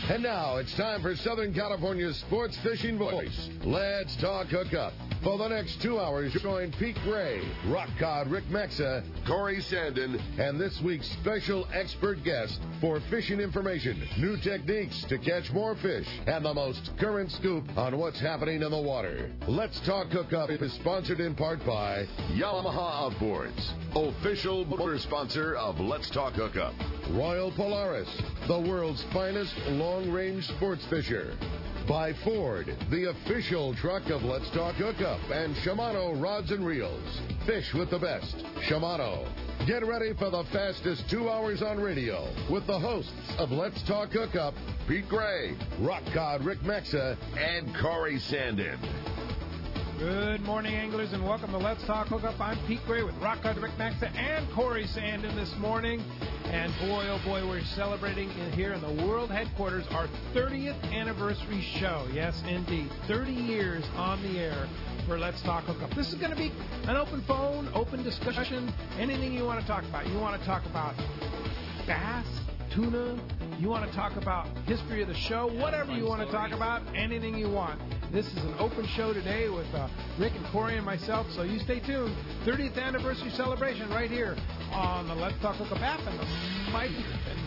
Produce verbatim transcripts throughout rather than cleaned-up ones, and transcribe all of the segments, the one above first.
And now it's time for Southern California's sports fishing voice. Let's talk hookup. For the next two hours, join Pete Gray, Rock Cod Rick Maxa, Corey Sandin, and this week's special expert guest for fishing information, new techniques to catch more fish, and the most current scoop on what's happening in the water. Let's Talk Hookup is sponsored in part by Yamaha Outboards, official motor sponsor of Let's Talk Hookup. Royal Polaris, the world's finest long-range sports fisher. By Ford, the official truck of Let's Talk Hookup, and Shimano Rods and Reels. Fish with the best. Shimano. Get ready for the fastest two hours on radio with the hosts of Let's Talk Hookup, Pete Gray, Rock Cod Rick Maxa, and Corey Sandin. Good morning, anglers, and welcome to Let's Talk Hookup. I'm Pete Gray with Rock Cod Rick Maxa and Corey Sandin this morning. And boy, oh boy, we're celebrating in here in the world headquarters our thirtieth anniversary show. Yes, indeed. thirty years on the air for Let's Talk Hookup. This is going to be an open phone, open discussion, anything you want to talk about. You want to talk about bass, tuna, you want to talk about history of the show, whatever you want to talk about, anything you want. This is an open show today with uh, Rick and Corey and myself, so you stay tuned. thirtieth anniversary celebration right here on the Let's Talk Hookup app and the mighty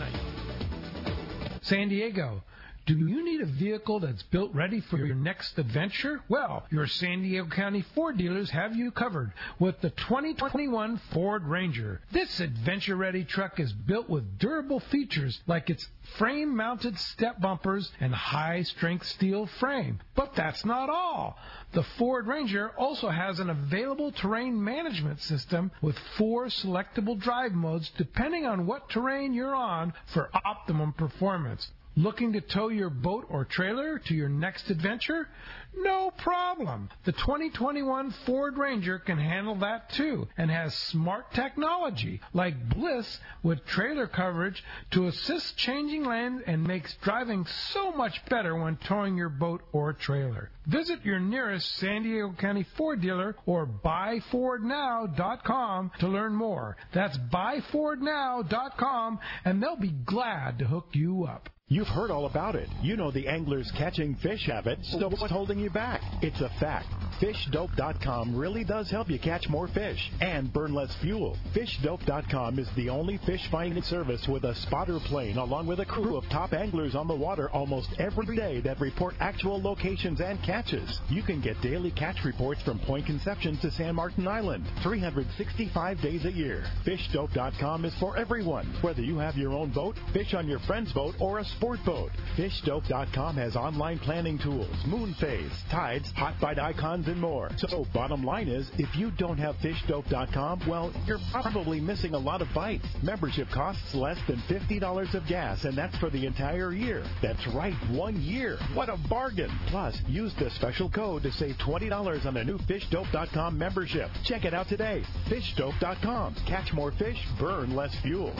midnight. San Diego. Do you need a vehicle that's built ready for your next adventure? Well, your San Diego County Ford dealers have you covered with the twenty twenty-one Ford Ranger. This adventure-ready truck is built with durable features like its frame-mounted step bumpers and high-strength steel frame. But that's not all. The Ford Ranger also has an available terrain management system with four selectable drive modes depending on what terrain you're on for optimum performance. Looking to tow your boat or trailer to your next adventure? No problem. The twenty twenty-one Ford Ranger can handle that too and has smart technology like Bliss with trailer coverage to assist changing lanes and makes driving so much better when towing your boat or trailer. Visit your nearest San Diego County Ford dealer or buy ford now dot com to learn more. That's buy ford now dot com and they'll be glad to hook you up. You've heard all about it. You know the angler's catching fish habit. So what's holding you back? It's a fact. fish dope dot com really does help you catch more fish and burn less fuel. fish dope dot com is the only fish finding service with a spotter plane along with a crew of top anglers on the water almost every day that report actual locations and catches. You can get daily catch reports from Point Conception to San Martin Island, three hundred sixty-five days a year. fish dope dot com is for everyone, whether you have your own boat, fish on your friend's boat, or a sport boat. fish dope dot com has online planning tools, moon phase, tides, hot bite icons, and more. So bottom line is, if you don't have fish dope dot com, well, you're probably missing a lot of bites. Membership costs less than fifty dollars of gas, and that's for the entire year. That's right, one year. What a bargain. Plus, use the special code to save twenty dollars on a new fish dope dot com membership. Check it out today. fish dope dot com. Catch more fish, burn less fuel.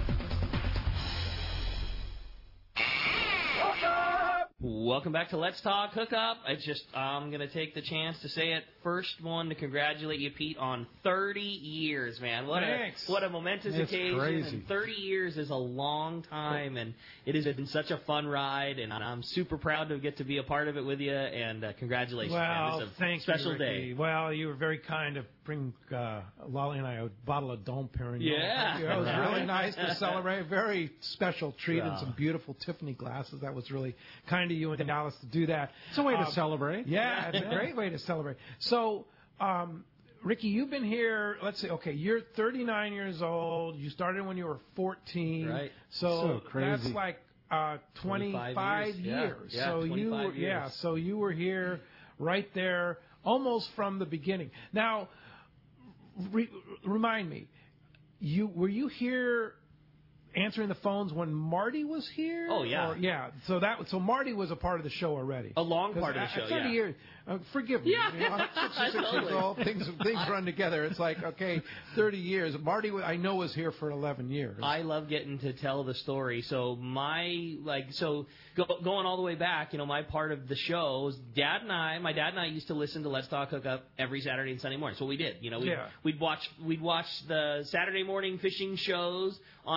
Welcome back to Let's Talk Hookup. I just, I'm going to take the chance to say it. First one to congratulate you, Pete, on thirty years, man. What Thanks. a what a momentous It's occasion. crazy. And thirty years is a long time, and it has been such a fun ride, and I'm super proud to get to be a part of it with you, and uh, congratulations, man. Well, It's a thank special you, Ricky. day. Well, you were very kind to bring uh, Lolly and I a bottle of Dom Perignon. Yeah. It was really nice to celebrate. Very special treat Yeah. and some beautiful Tiffany glasses. That was really kind of you and Dallas to do that. It's a way Um, to celebrate. Yeah, it's a great way to celebrate. So, um, Ricky, you've been here, let's say, okay, you're thirty-nine years old. You started when you were fourteen. Right. So, So crazy. that's like uh, twenty-five years. Yeah. years. Yeah, so you twenty-five were, yeah, years. so you were here right there almost from the beginning. Now, re- remind me, you were you here answering the phones when Marty was here? Oh, yeah. Or, yeah. So that so Marty was a part of the show already. A long part of the 'Cause show, at thirty yeah. years. Uh, forgive me. Yeah. You know, I'm sixty-six years Totally. old. Things things run together. It's like, okay, thirty years. Marty, wa- I know, was here for eleven years. I love getting to tell the story. So my like so go, going all the way back, you know, my part of the show was Dad and I. My dad and I used to listen to Let's Talk Hookup every Saturday and Sunday morning. So we did. You know, we'd, Yeah. we'd watch we'd watch the Saturday morning fishing shows on. We'd put the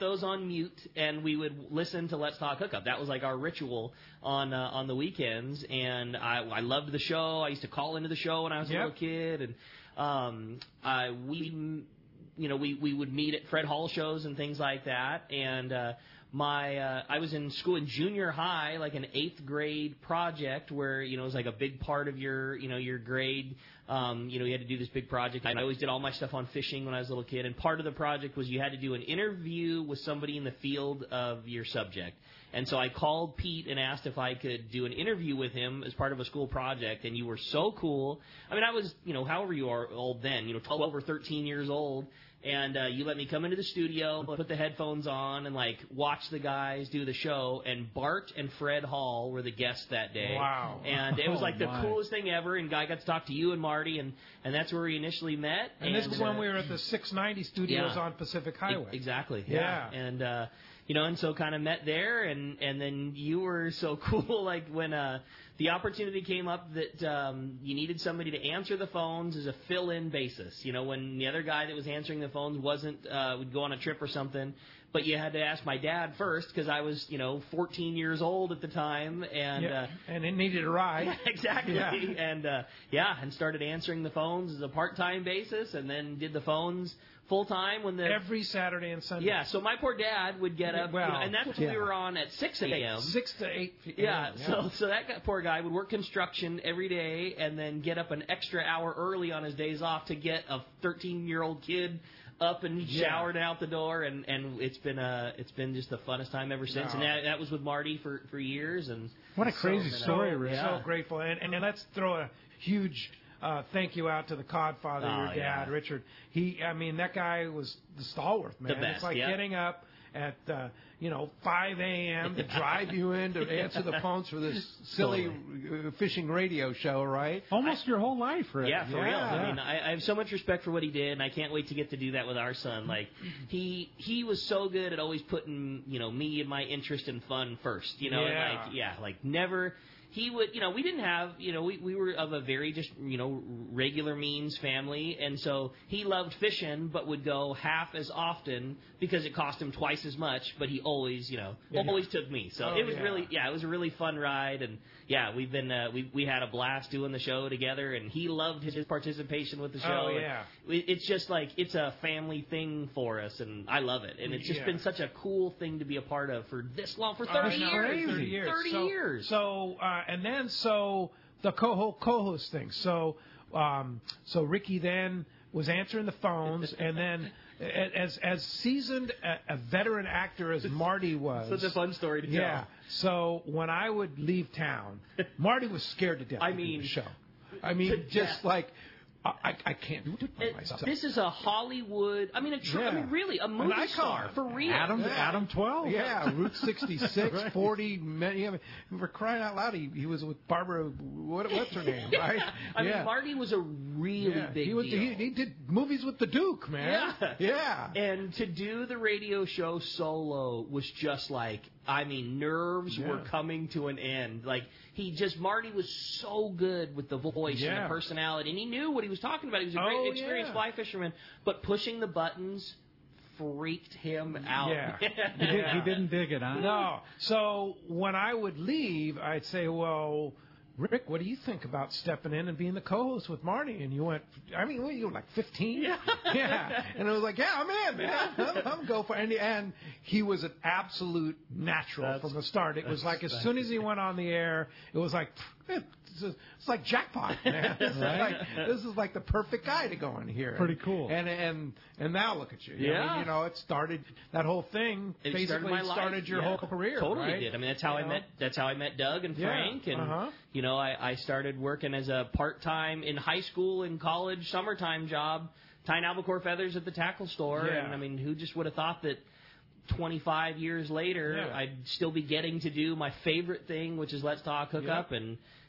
those on mute, and we would listen to Let's Talk Hookup. That was like our ritual on uh, on the weekends, and I, I loved the show. I used to call into the show when I was Yep. a little kid, and um, I, we, you know, we, we would meet at Fred Hall shows and things like that, and uh, my uh, I was in school in junior high, like an eighth grade project where, you know, it was like a big part of your, you know, your grade. Um, you know, you had to do this big project. I always did all my stuff on fishing when I was a little kid, and part of the project was you had to do an interview with somebody in the field of your subject. And so I called Pete and asked if I could do an interview with him as part of a school project, and you were so cool. I mean, I was, you know, however you are old then, you know, twelve or thirteen years old, and uh, you let me come into the studio, put the headphones on, and, like, watch the guys do the show, and Bart and Fred Hall were the guests that day. Wow. And it was, like, Oh, the my. coolest thing ever, and I got to talk to you and Marty, and, and that's where we initially met. And, this was uh, when we were at the six ninety studios yeah. on Pacific Highway. E- Exactly. Yeah. And, uh, you know, and so kind of met there, and, and then you were so cool, like, when uh, the opportunity came up that um, you needed somebody to answer the phones as a fill-in basis. You know, when the other guy that was answering the phones wasn't, uh, would go on a trip or something, but you had to ask my dad first, because I was, you know, fourteen years old at the time, and... Yeah. Uh, and it needed a ride. exactly. Yeah. And, uh, yeah, and started answering the phones as a part-time basis, and then did the phones full-time when the... Every Saturday and Sunday. Yeah, so my poor dad would get up, Well, you know, and that's when yeah. we were on at six a.m. Six to eight. Yeah, so so that guy, poor guy would work construction every day and then get up an extra hour early on his days off to get a thirteen-year-old kid up and Yeah. showered out the door, and, and it's been uh it's been just the funnest time ever since. No. And that, that was with Marty for, for years. And What a crazy so, story, uh, Rick. yeah. So grateful. And, and let's throw a huge uh, thank you out to the Codfather, Oh, your dad, yeah. Richard. He, I mean, that guy was the stalwart, man. The best, it's like yeah. getting up at, uh, you know, five a.m. to drive you in to answer the phones for this silly uh, fishing radio show, right? Almost your whole life, Rick. Yeah, for Yeah. real. I mean, I, I have so much respect for what he did, and I can't wait to get to do that with our son. Like, he he was so good at always putting, you know, me and my interest and fun first. You know, Yeah. and like, yeah, like never. He would, you know, we didn't have, you know, we, we were of a very just, you know, regular means family, and so he loved fishing, but would go half as often because it cost him twice as much, but he always, you know, Yeah. always took me. So Oh, it was yeah. really, yeah, it was a really fun ride, and yeah, we've been, uh, we we had a blast doing the show together, and he loved his participation with the show. Oh, and yeah. it- It's just like, it's a family thing for us, and I love it, and it's just Yeah. been such a cool thing to be a part of for this long, for I thirty know, years. thirty years. thirty so, years. So, uh, and then so the co co-host thing. So, um, so Ricky then was answering the phones, and then as as seasoned a, a veteran actor as Marty was. Such a fun story to tell. Yeah. So when I would leave town, Marty was scared to death. I to do mean- the show. I mean, just Yeah. like. I, I can't do it by It- myself. this is a Hollywood. I mean, a tr- I Yeah. mean, really, a movie icon. star for real. Adam, Yeah. Adam twelve. Yeah, Route sixty-six, Right. forty. Many, I mean, for crying out loud, he, he was with Barbara. What, what's her name? Right? I yeah. mean, Marty was a really yeah. big he was, deal. He, he did movies with the Duke, man. Yeah. Yeah. And to do the radio show solo was just like, I mean, nerves Yeah. were coming to an end. Like, he just, Marty was so good with the voice and Yeah. the personality, and he knew what he was talking about. He was a great Oh, experienced yeah. fly fisherman, but pushing the buttons freaked him out. Yeah. He, did, he didn't dig it, huh? No. So when I would leave, I'd say, well, Rick, what do you think about stepping in and being the co-host with Marty? And you went, I mean, what, you were like fifteen? Yeah. Yeah. And I was like, yeah, I'm in, man. I'm, I'm go for it. And, and he was an absolute natural That's- from the start. It was like as soon as he went on the air, it was like, it's, it's like jackpot, man. This, is Right? like, this is like the perfect guy to go in here. Pretty cool. And and and now look at you. I Yeah. mean, you know, it started, that whole thing It basically started my life. started your Yeah. whole career. Totally right? did. I mean, that's how You I know? met. That's how I met Doug and Yeah. Frank, and Uh-huh. you know, I, I started working as a part-time in high school and college summertime job, tying albacore feathers at the tackle store. Yeah. And I mean, who just would have thought that twenty-five years later, Yeah. I'd still be getting to do my favorite thing, which is Let's Talk Hookup, and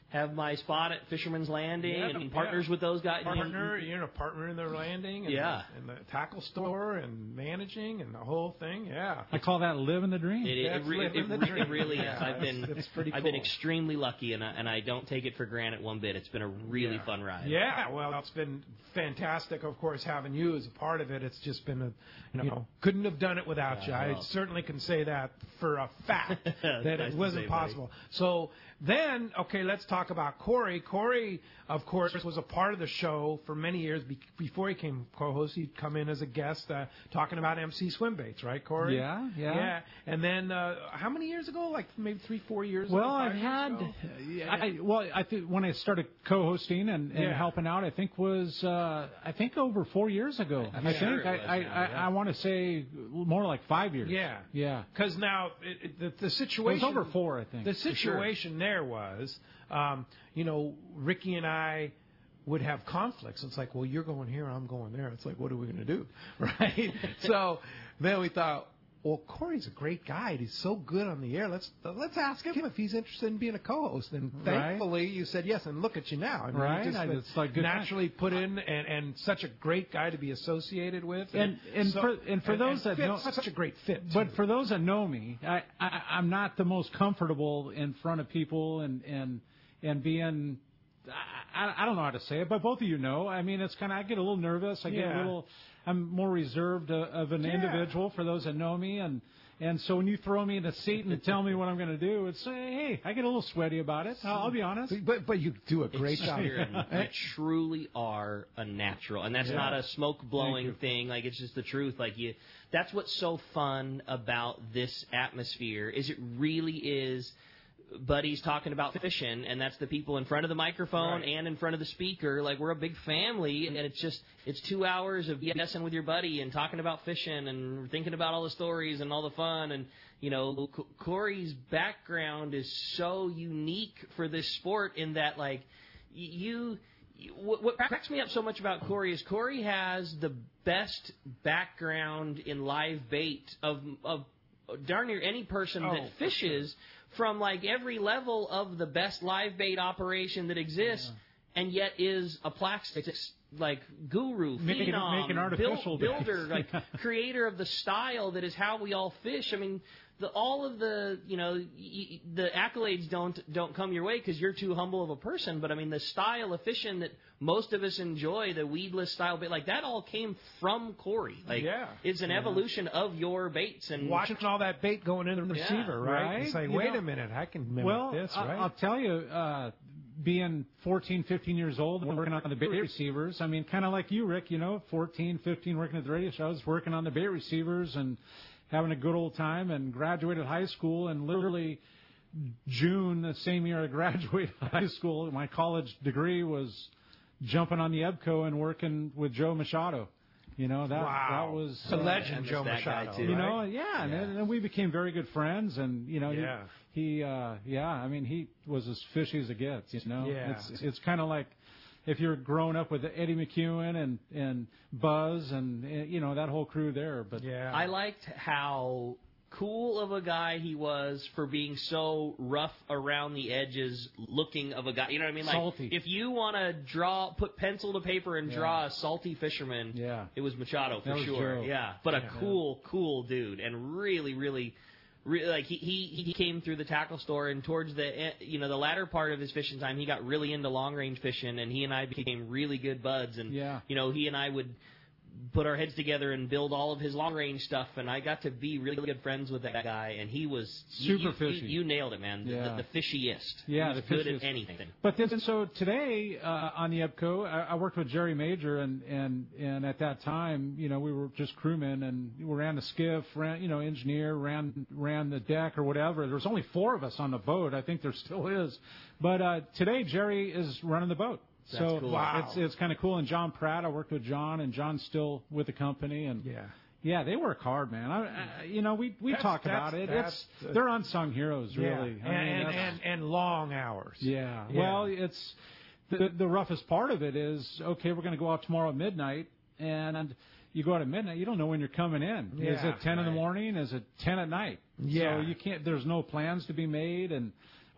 have my spot at Fisherman's Landing Yeah, and yeah. partners with those guys. Partner, you know, partner in the landing, and, Yeah. the, and the tackle store, and managing, and the whole thing. Yeah, I call that living the dream. It, it, That's it, living it, the it, dream. it really is. Yeah, I've been it's- it's pretty I've been cool. extremely lucky, and I, and I don't take it for granted one bit. It's been a really Yeah. fun ride. Yeah, well, it's been fantastic, of course, having you as a part of it. It's just been a, you know, couldn't have done it without you. I well. certainly can say that for a fact that Nice it to wasn't say, buddy. possible. So then, okay, let's talk about Corey. Corey, of course, was a part of the show for many years. Be- before he came co-host, he'd come in as a guest uh, talking about M C swim baits, right, Corey? Yeah, yeah. Yeah, and then uh, how many years ago? Like maybe three, four years ago? Well, five I've years had, ago? I, well, I think when I started co-hosting and, and Yeah. helping out, I think was, uh, I think over four years ago. I'm I sure think it I, was I, now, I, yeah. I want to say more like five years. Yeah. Yeah. Because now it, it, the, the It situation was over four, I think. The for sure. situation there was, um, you know, Ricky and I would have conflicts. It's like, well, you're going here, I'm going there. It's like, what are we going to do, right? So then we thought, well, Corey's a great guy. He's so good on the air. Let's let's ask him if he's interested in being a co-host. And Right. thankfully, you said yes. And look at you now. I mean, Right. You just I- been it's like good naturally put in, and, and such a great guy to be associated with. And- and for- and for those that fit, know- such a great fit. But too. for those that know me, I, I, I'm not the most comfortable in front of people and and and being. I, I don't know how to say it, but both of you know. I mean, it's kind of I get a little nervous. I get Yeah. a little. I'm more reserved uh, of an Yeah. individual for those that know me, and and so when you throw me in a seat and tell me what I'm going to do, it's uh, hey, I get a little sweaty about it. I'll, I'll be honest. But but you do a great It's job. true. You truly are a natural, and that's Yeah. not a smoke Thank blowing you. thing. Like it's just the truth. Like you, that's what's so fun about this atmosphere. Is it really is. Buddies talking about fishing, and that's the people in front of the microphone Right. and in front of the speaker. Like we're a big family, and it's just it's two hours of messing with your buddy and talking about fishing and thinking about all the stories and all the fun. And you know, C- Corey's background is so unique for this sport in that like y- you. you- What, what cracks me up so much about Corey is Corey has the best background in live bait of of darn near any person Oh, that fishes from like every level of the best live bait operation that exists, and yet is a plastics like guru, Making- phenom, making artificial buil- builder, baits. like creator of the style that is how we all fish. I mean, the, all of the you know y- y- the accolades don't don't come your way because you're too humble of a person. But I mean, the style of fishing that most of us enjoy, the weedless style bait, like that all came from Corey. Like Yeah. it's an evolution of your baits and Watching all that bait going into the Yeah, receiver, right? right. It's like, You wait know- a minute, I can mimic Well, this, I- right? I'll tell you, uh, being fourteen, fifteen years old and working on the bait receivers, I mean, kind of like you, Rick, you know, fourteen, fifteen, working at the radio shows, working on the bait receivers and having a good old time, and graduated high school, and literally June, the same year I graduated high school, my college degree was jumping on the EBCO and working with Joe Machado. You know, that, Wow. that was... The uh, legend, and Joe that guy, Machado. too. you right? know, yeah, and, Yeah. then- and we became very good friends, and you know, Yeah. he, he uh, yeah, I mean, he was as fishy as it gets. You know, Yeah. it's it's kind of like if you're growing up with Eddie McEwen and and Buzz and uh, you know that whole crew there. But Yeah. I liked how cool of a guy he was for being so rough around the edges looking of a guy. You know what I mean? Like Salty. if you want to draw, put pencil to paper and Yeah. draw a salty fisherman, Yeah. it was Machado for That was sure. Joe. Yeah, but a Yeah. cool, cool dude, and really, really. Really, like he, he he came through the tackle store, and towards the e- you know the latter part of his fishing time, he got really into long range fishing, and he and I became really good buds. And Yeah. you know he and I would put our heads together and build all of his long range stuff, and I got to be really good friends with that guy, and he was you- Super you, fishy. You, you nailed it, man. The- Yeah. The, the fishiest. Yeah, he was the good at fishiest. anything. But then, so today uh, on the EBCO, I, I worked with Jerry Major, and, and and at that time, you know, we were just crewmen, and we ran the skiff, ran, you know, engineer, ran ran the deck or whatever. There was only four of us on the boat. I think there still is. But uh, today, Jerry is running the boat. That's so cool. Wow. it's it's kind of cool. And John Pratt, I worked with John, and John's still with the company, and Yeah. yeah, they work hard, man. I, I, you know, we we That's- talk that's- about it. that's- It's they're unsung heroes, Yeah. really. And, I mean, and, that's- and, and long hours. yeah. Yeah. Well, it's the the roughest part of it is okay. We're going to go out tomorrow at midnight, and you go out at midnight. You don't know when you're coming in. Is Yeah, it ten in the right. morning? Is it ten at night? Yeah. So you can't. There's no plans to be made, and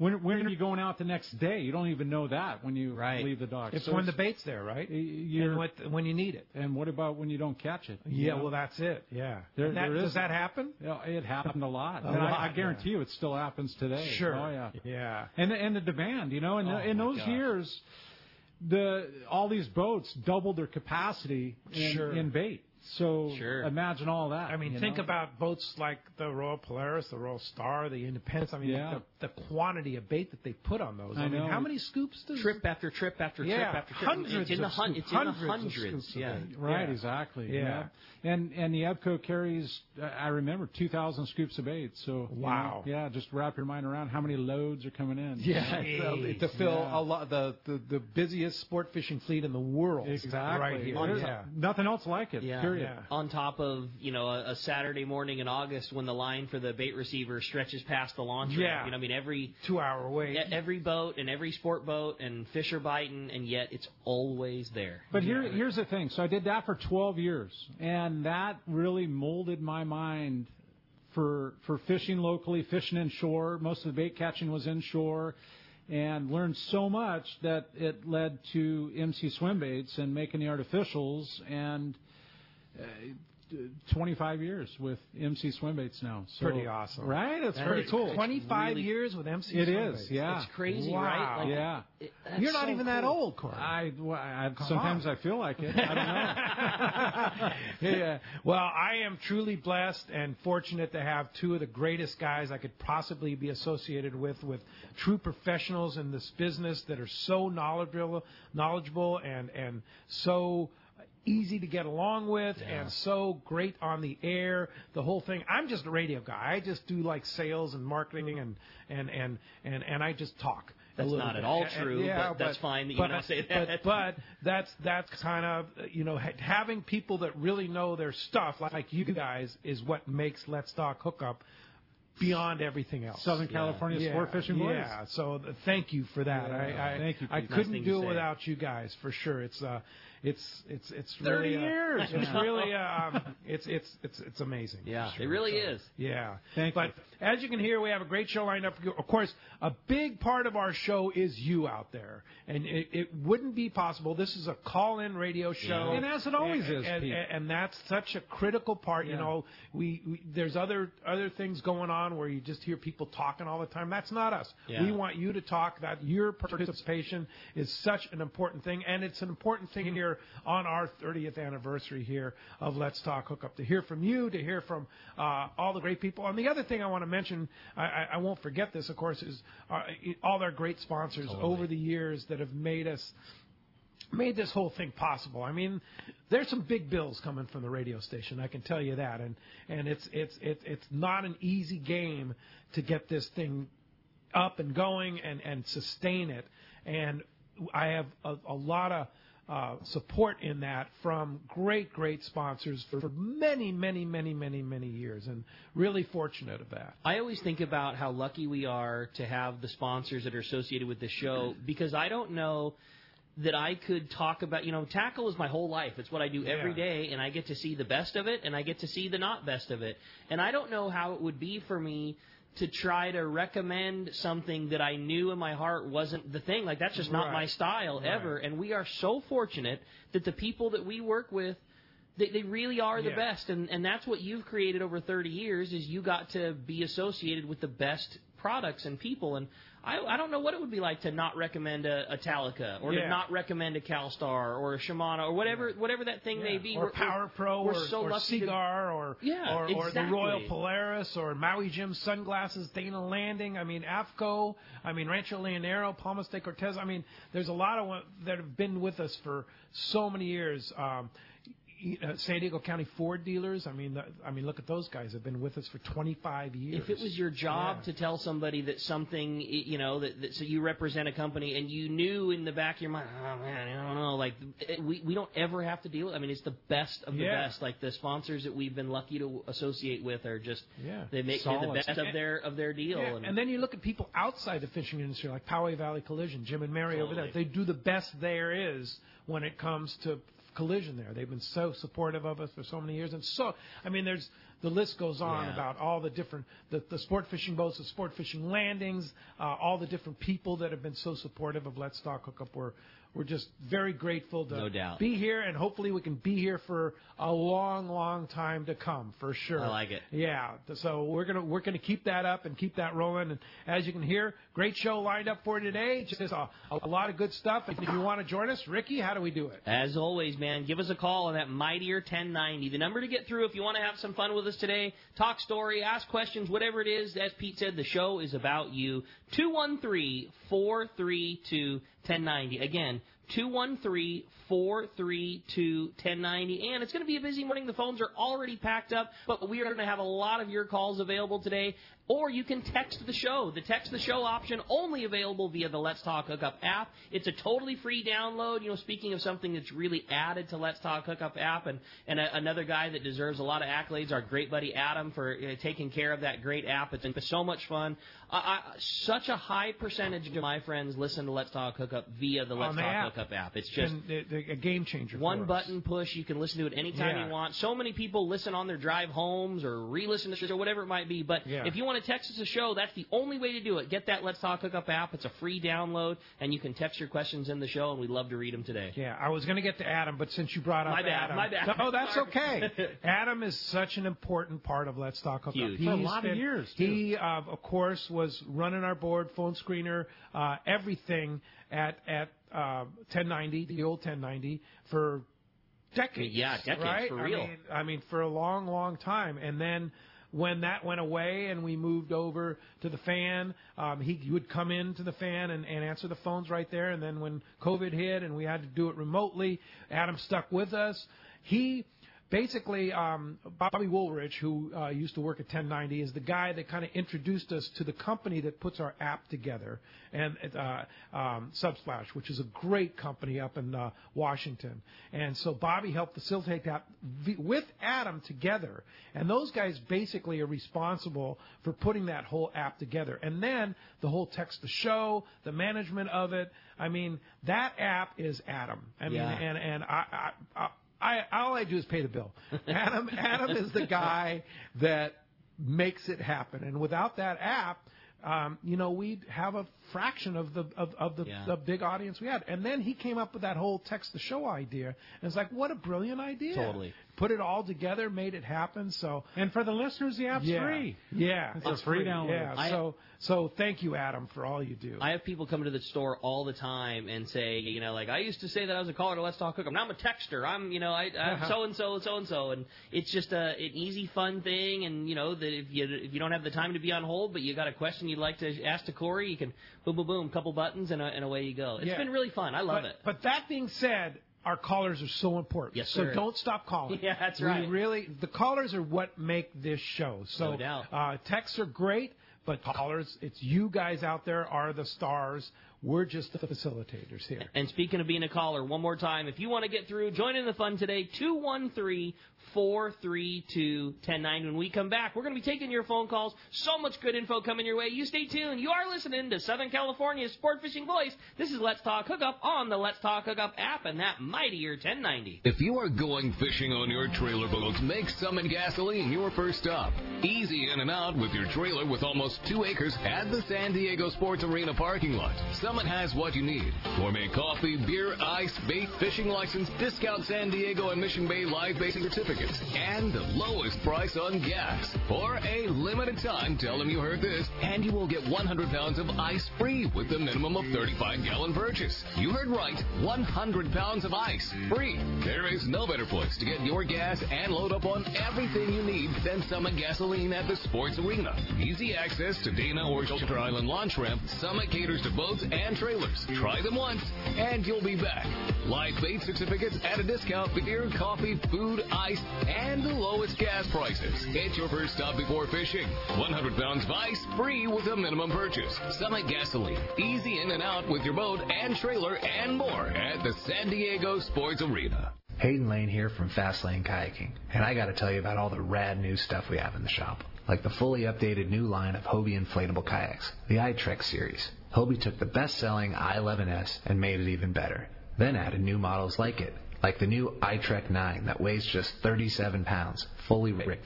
when when are you going out the next day? You don't even know that when you Right. leave the dock. It's So when the bait's there, right? you're- And what, when you need it. And what about when you don't catch it? Yeah, You know? well, that's it. Yeah. There- And that, there is- does that happen? You know, it happened a lot. A and lot, I, I guarantee yeah. you it still happens today. Sure. Oh, yeah. Yeah. And the, and the demand, you know, and Oh, in my those gosh. years, the all these boats doubled their capacity in, Sure. in bait. So Sure. imagine all that. I mean, you think know? about boats like the Royal Polaris, the Royal Star, the Independence. I mean, Yeah. the, the quantity of bait that they put on those. I, I mean, know. how many scoops does Trip after trip after Yeah, trip after trip. hundreds it's in the of hun- scoops, It's in the hundreds of hundreds. scoops of Yeah. bait. Right, Yeah. exactly. Yeah. And and the Ebco carries, uh, I remember, two thousand scoops of bait. So you Wow. know, yeah, just wrap your mind around how many loads are coming in. Yeah, Jeez. to fill Yeah. a lot the, the the busiest sport fishing fleet in the world. Exactly. Right here. There's Yeah. nothing else like it. Yeah. Period. Yeah. On top of, you know, a, a Saturday morning in August when the line for the bait receiver stretches past the launch Yeah. ramp. You know, I mean, every two-hour wait? e- every boat and every sport boat and fish are biting, and yet it's always there. But here, here's the thing. So I did that for twelve years, and that really molded my mind for for fishing locally, fishing inshore. Most of the bait catching was inshore, and learned so much that it led to M C Swim Baits and making the artificials, and uh, twenty-five years with M C Swim Baits now. So, Pretty awesome. Right? It's That pretty is cool. twenty-five really- years with M C. It Swim is, Baits. yeah. It's crazy, Wow. right? Like, Yeah. it- that's You're not so even that cool. old, Corey. I, well, I sometimes I feel like it. I don't know. Yeah. Well, I am truly blessed and fortunate to have two of the greatest guys I could possibly be associated with, with true professionals in this business that are so knowledgeable, knowledgeable and and so easy to get along with and so great on the air, the whole thing. I'm just a radio guy. I just do like sales and marketing and and and and, and I just talk. a That's little not bit. at all And- and- true, yeah, but that's fine that you but, don't say but- that. But that's that's kind of, you know, ha- having people that really know their stuff, like, like you guys, is what makes Let's Talk Hookup beyond everything else. Southern California yeah, Sport Fishing Boys. Yeah, so th- thank you for that. Yeah, I, I, thank you, I Pete. Nice couldn't thing do to it say. without you guys for sure. It's uh, it's it's it's thirty really, uh, years. It's really uh, um, it's it's it's it's amazing. Yeah, for it sure. really So, is. Yeah. Thank but you. as you can hear, we have a great show lined up for you. Of course, a big part of our show is you out there. And it, it wouldn't be possible. This is a call-in radio show. And as it always and, is, and, Pete. and that's such a critical part. You Yeah. know, we, we there's other other things going on where you just hear people talking all the time. That's not us. Yeah. We want you to talk. That your participation is such an important thing, and it's an important thing here on our thirtieth anniversary here of Let's Talk Hookup. To hear from you, to hear from uh, all the great people. And the other thing I want to mention, I, I, I won't forget this, of course, is uh, all our great sponsors over the years that have made us made this whole thing possible. I mean, there's some big bills coming from the radio station. I can tell you that, and and it's it's it's it's not an easy game to get this thing up and going and and sustain it. And I have a, a lot of uh, support in that from great great sponsors for, for many many many many many years, and really fortunate of that. I always think about how lucky we are to have the sponsors that are associated with the show, because I don't know that I could talk about, you know, tackle is my whole life. It's what I do every Yeah. day, and I get to see the best of it, and I get to see the not best of it. And I don't know how it would be for me to try to recommend something that I knew in my heart wasn't the thing. Like, that's just not Right. my style Right. ever. And we are so fortunate that the people that we work with, they, they really are the Yeah. best. And, and that's what you've created over thirty years, is you got to be associated with the best products and people. And I, I don't know what it would be like to not recommend a, a Talica, or Yeah. to not recommend a CalStar or a Shimano or whatever whatever that thing may be. Or We're- Power Pro, we're or, so or lucky to- Cigar, or Yeah, or, or the exactly. Royal Polaris, or Maui Jim sunglasses, Dana Landing. I mean, AFCO. I mean, Rancho Leonero, Palmas de Cortez. I mean, there's a lot of one that have been with us for so many years. Um, uh, San Diego County Ford dealers. I mean, the, I mean, look at those guys. Have been with us for twenty-five years. If it was your job Yeah. to tell somebody that something, you know, that, that so you represent a company, and you knew in the back of your mind, oh man, I don't know, like it, we we don't ever have to deal with. I mean, it's the best of the Yeah. best. Like the sponsors that we've been lucky to associate with are just Yeah. they make they're the Solid. best of their of their deal. Yeah, and then you look at people outside the fishing industry, like Poway Valley Collision, Jim and Mary over there. Totally. They do the best there is when it comes to collision there. They've been so supportive of us for so many years. And so, I mean, there's the list goes on Yeah. about all the different, the, the sport fishing boats, the sport fishing landings, uh, all the different people that have been so supportive of Let's Talk Hookup. We're, we're just very grateful to No doubt. be here, and hopefully we can be here for a long, long time to come, for sure. I like it. Yeah, so we're gonna we're gonna keep that up and keep that rolling. And as you can hear, great show lined up for today. Just a, a lot of good stuff. If you want to join us, Ricky, how do we do it? As always, man, give us a call on that Mightier ten ninety. The number to get through if you want to have some fun with us today, talk story, ask questions, whatever it is. As Pete said, the show is about you. two one three, four three two, one zero nine zero. Again, two one three, four three two, one zero nine zero. And it's going to be a busy morning. The phones are already packed up, but we are going to have a lot of your calls available today. Or you can text the show. The text the show option only available via the Let's Talk Hookup app. It's a totally free download. You know, speaking of something that's really added to Let's Talk Hookup app, and, and a, another guy that deserves a lot of accolades, our great buddy Adam, for uh, taking care of that great app. It's been so much fun. Uh, I, such a high percentage of my friends listen to Let's Talk Hookup via the Let's On the Talk app. Hookup app. It's just And the- the- a game changer. one for us. button push. You can listen to it anytime Yeah. you want. So many people listen on their drive homes or re-listen to the show, whatever it might be. But Yeah. if you want to text us a show, that's the only way to do it. Get that Let's Talk Hookup app. It's a free download, and you can text your questions in the show, and we'd love to read them today. Yeah, I was going to get to Adam, but since you brought up My bad, Adam, my bad. no, that's Sorry. okay. Adam is such an important part of Let's Talk Hookup. Huge. He's For a lot of been- years, too. He, uh, of course, was running our board, phone screener, uh, everything at at uh, ten ninety, the old ten ninety, for decades. Yeah, decades, right? for real. I mean, I mean, for a long, long time, and then. When that went away and we moved over to the fan, um, he would come into the fan and, and answer the phones right there. And then when COVID hit and we had to do it remotely, Adam stuck with us. He basically, um, Bobby Woolrich, who uh, used to work at ten ninety, is the guy that kind of introduced us to the company that puts our app together, and uh, um, Subsplash, which is a great company up in uh, Washington. And so Bobby helped facilitate that v- with Adam together. And those guys basically are responsible for putting that whole app together. And then the whole text the show, the management of it. I mean, that app is Adam. I mean, Yeah. and, and I, I, I I, all I do is pay the bill. Adam, Adam is the guy that makes it happen, and without that app, um, you know, we'd have a fraction of the of, of the, Yeah. the big audience we had. And then he came up with that whole text the show idea, and it's like, what a brilliant idea! Totally. Put it all together, made it happen. So And for the listeners, the app's yeah, free. yeah, It's a free download. Yeah, I- so so thank you, Adam, for all you do. I have people come to the store all the time and say, you know, like, I used to say that I was a caller to Let's Talk Hookup. Now I'm a texter. I'm, you know, I, I'm so-and-so, so-and-so. And it's just a, an easy, fun thing. And, you know, that if you if you don't have the time to be on hold, but you got a question you'd like to ask to Corey, you can boom, boom, boom, couple buttons, and, uh, and away you go. It's Yeah. been really fun. I love but, it. But that being said, our callers are so important. Yes, so sir. don't stop calling. Yeah, that's we right. Really, the callers are what make this show. So No doubt. Uh, texts are great, but callers, it's you guys out there are the stars. We're just the facilitators here. And speaking of being a caller, one more time, if you want to get through, join in the fun today, two one three, four three two, one zero nine zero. When we come back, we're going to be taking your phone calls. So much good info coming your way. You stay tuned. You are listening to Southern California's Sport Fishing Voice. This is Let's Talk Hookup on the Let's Talk Hookup app and that mightier ten ninety. If you are going fishing on your trailer boat, make Summit Gasoline your first stop. Easy in and out with your trailer with almost two acres at the San Diego Sports Arena parking lot. Summit has what you need. Gourmet coffee, beer, ice, bait, fishing license, discount San Diego and Mission Bay live baiting certificates, and the lowest price on gas. For a limited time, tell them you heard this, and you will get one hundred pounds of ice free with the minimum of thirty-five gallon purchase. You heard right, one hundred pounds of ice free. There is no better place to get your gas and load up on everything you need than Summit Gasoline at the Sports Arena. Easy access to Dana or Shelter Island launch ramp. Summit caters to boats and trailers. Try them once, and you'll be back. Live bait certificates at a discount, beer, coffee, food, ice, and the lowest gas prices. It's your first stop before fishing. one hundred pounds of ice free with a minimum purchase. Summit Gasoline. Easy in and out with your boat and trailer and more at the San Diego Sports Arena. Hayden Lane here from Fast Lane Kayaking, and I got to tell you about all the rad new stuff we have in the shop, like the fully updated new line of Hobie inflatable kayaks, the iTrek series. Hobie took the best-selling I eleven S and made it even better, then added new models like it, like the new iTrek nine that weighs just thirty-seven pounds, fully rigged.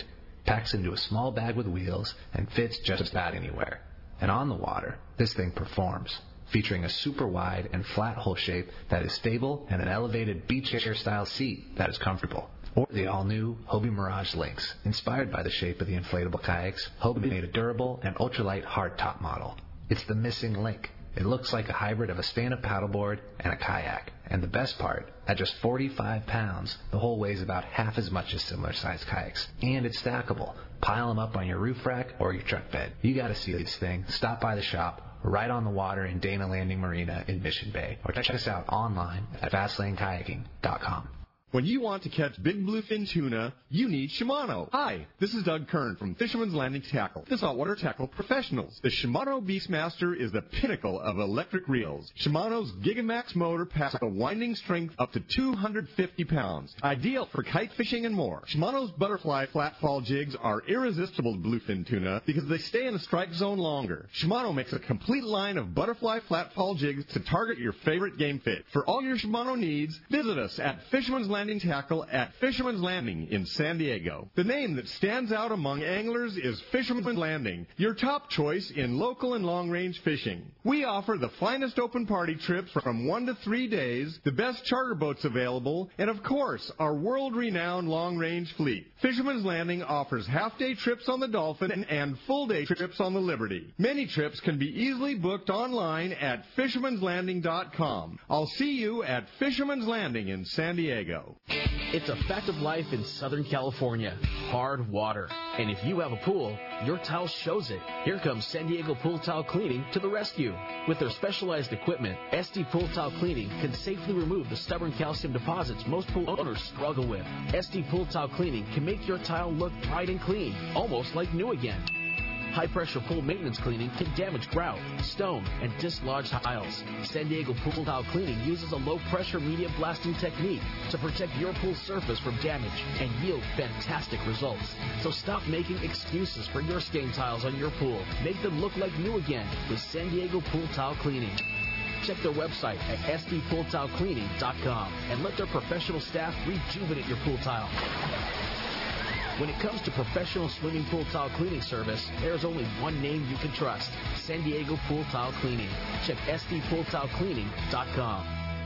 packs into a small bag with wheels, and fits just about anywhere. And on the water, this thing performs, featuring a super wide and flat hull shape that is stable and an elevated beach chair style seat that is comfortable. Or the all-new Hobie Mirage Lynx. Inspired by the shape of the inflatable kayaks, Hobie made a durable and ultralight hardtop model. It's the missing link. It looks like a hybrid of a stand-up paddleboard and a kayak. And the best part, at just forty-five pounds, the hull weighs about half as much as similar-sized kayaks. And it's stackable. Pile them up on your roof rack or your truck bed. You gotta see this thing. Stop by the shop, right on the water in Dana Landing Marina in Mission Bay. Or check us out online at fastlane kayaking dot com. When you want to catch big bluefin tuna, you need Shimano. Hi, this is Doug Kern from Fisherman's Landing Tackle, the saltwater tackle professionals. The Shimano Beastmaster is the pinnacle of electric reels. Shimano's Gigamax motor packs a winding strength up to two hundred fifty pounds, ideal for kite fishing and more. Shimano's butterfly flat-fall jigs are irresistible to bluefin tuna because they stay in the strike zone longer. Shimano makes a complete line of butterfly flat-fall jigs to target your favorite game fish. For all your Shimano needs, visit us at Fisherman's Landing Tackle at Fisherman's Landing in San Diego. The name that stands out among anglers is Fisherman's Landing, your top choice in local and long-range fishing. We offer the finest open party trips from one to three days, the best charter boats available, and of course, our world-renowned long-range fleet. Fisherman's Landing offers half-day trips on the Dolphin and full-day trips on the Liberty. Many trips can be easily booked online at fishermans landing dot com. I'll see you at Fisherman's Landing in San Diego. It's a fact of life in Southern California. Hard water. And if you have a pool, your tile shows it. Here comes San Diego Pool Tile Cleaning to the rescue. With their specialized equipment, S D Pool Tile Cleaning can safely remove the stubborn calcium deposits most pool owners struggle with. S D Pool Tile Cleaning can make your tile look bright and clean, almost like new again. High-pressure pool maintenance cleaning can damage grout, stone, and dislodged tiles. San Diego Pool Tile Cleaning uses a low-pressure media blasting technique to protect your pool surface from damage and yield fantastic results. So stop making excuses for your stain tiles on your pool. Make them look like new again with San Diego Pool Tile Cleaning. Check their website at S D pool tile cleaning dot com and let their professional staff rejuvenate your pool tile. When it comes to professional swimming pool tile cleaning service, there's only one name you can trust: San Diego Pool Tile Cleaning. Check S D pool tile cleaning dot com.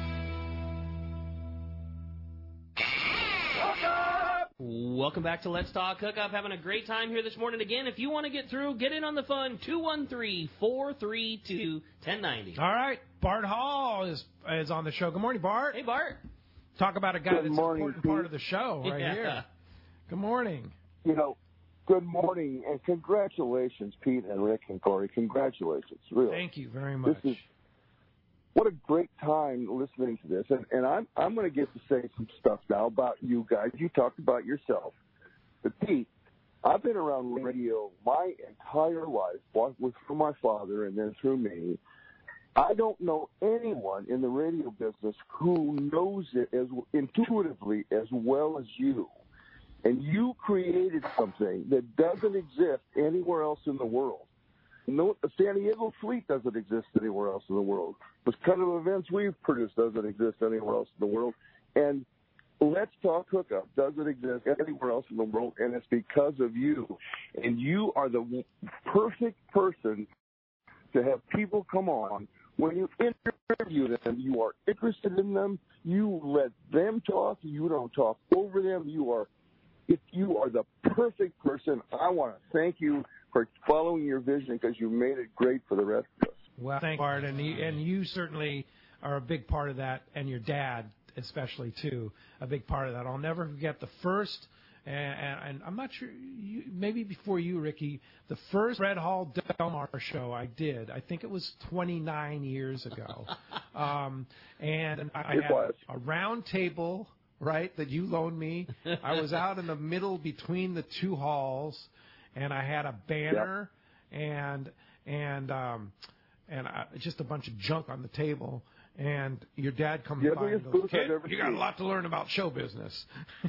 Welcome back to Let's Talk Hookup. Having a great time here this morning. Again, if you want to get through, get in on the fun. two one three, four three two, one zero nine zero. All right. Bart Hall is is on the show. Good morning, Bart. Hey, Bart. Talk about a guy Good that's morning, an important Pete. part of the show right Yeah. here. Good morning. You know, good morning and congratulations, Pete and Rick and Corey. Congratulations, really. Thank you very much. This is what a great time listening to this, and, and I'm I'm going to get to say some stuff now about you guys. You talked about yourself, but Pete, I've been around radio my entire life, with through my father and then through me. I don't know anyone in the radio business who knows it as intuitively as well as you. And you created something that doesn't exist anywhere else in the world. No, the San Diego fleet doesn't exist anywhere else in the world. The kind of events we've produced doesn't exist anywhere else in the world. And Let's Talk Hookup doesn't exist anywhere else in the world, and it's because of you. And you are the perfect person to have people come on. When you interview them, you are interested in them. You let them talk. You don't talk over them. You are If you are the perfect person. I want to thank you for following your vision because you made it great for the rest of us. Well, thank you, Bart, and you, and you certainly are a big part of that, and your dad especially, too, a big part of that. I'll never forget the first, and, and, and I'm not sure, you, maybe before you, Ricky, the first Fred Hall Delmar show I did, I think it was twenty-nine years ago, um, and I It had was. a round table, right, that you loaned me. I was out in the middle between the two halls, and I had a banner yep. and and um, and I, just a bunch of junk on the table. And your dad comes yeah, by and goes, "Kid, you got a lot to learn about show business."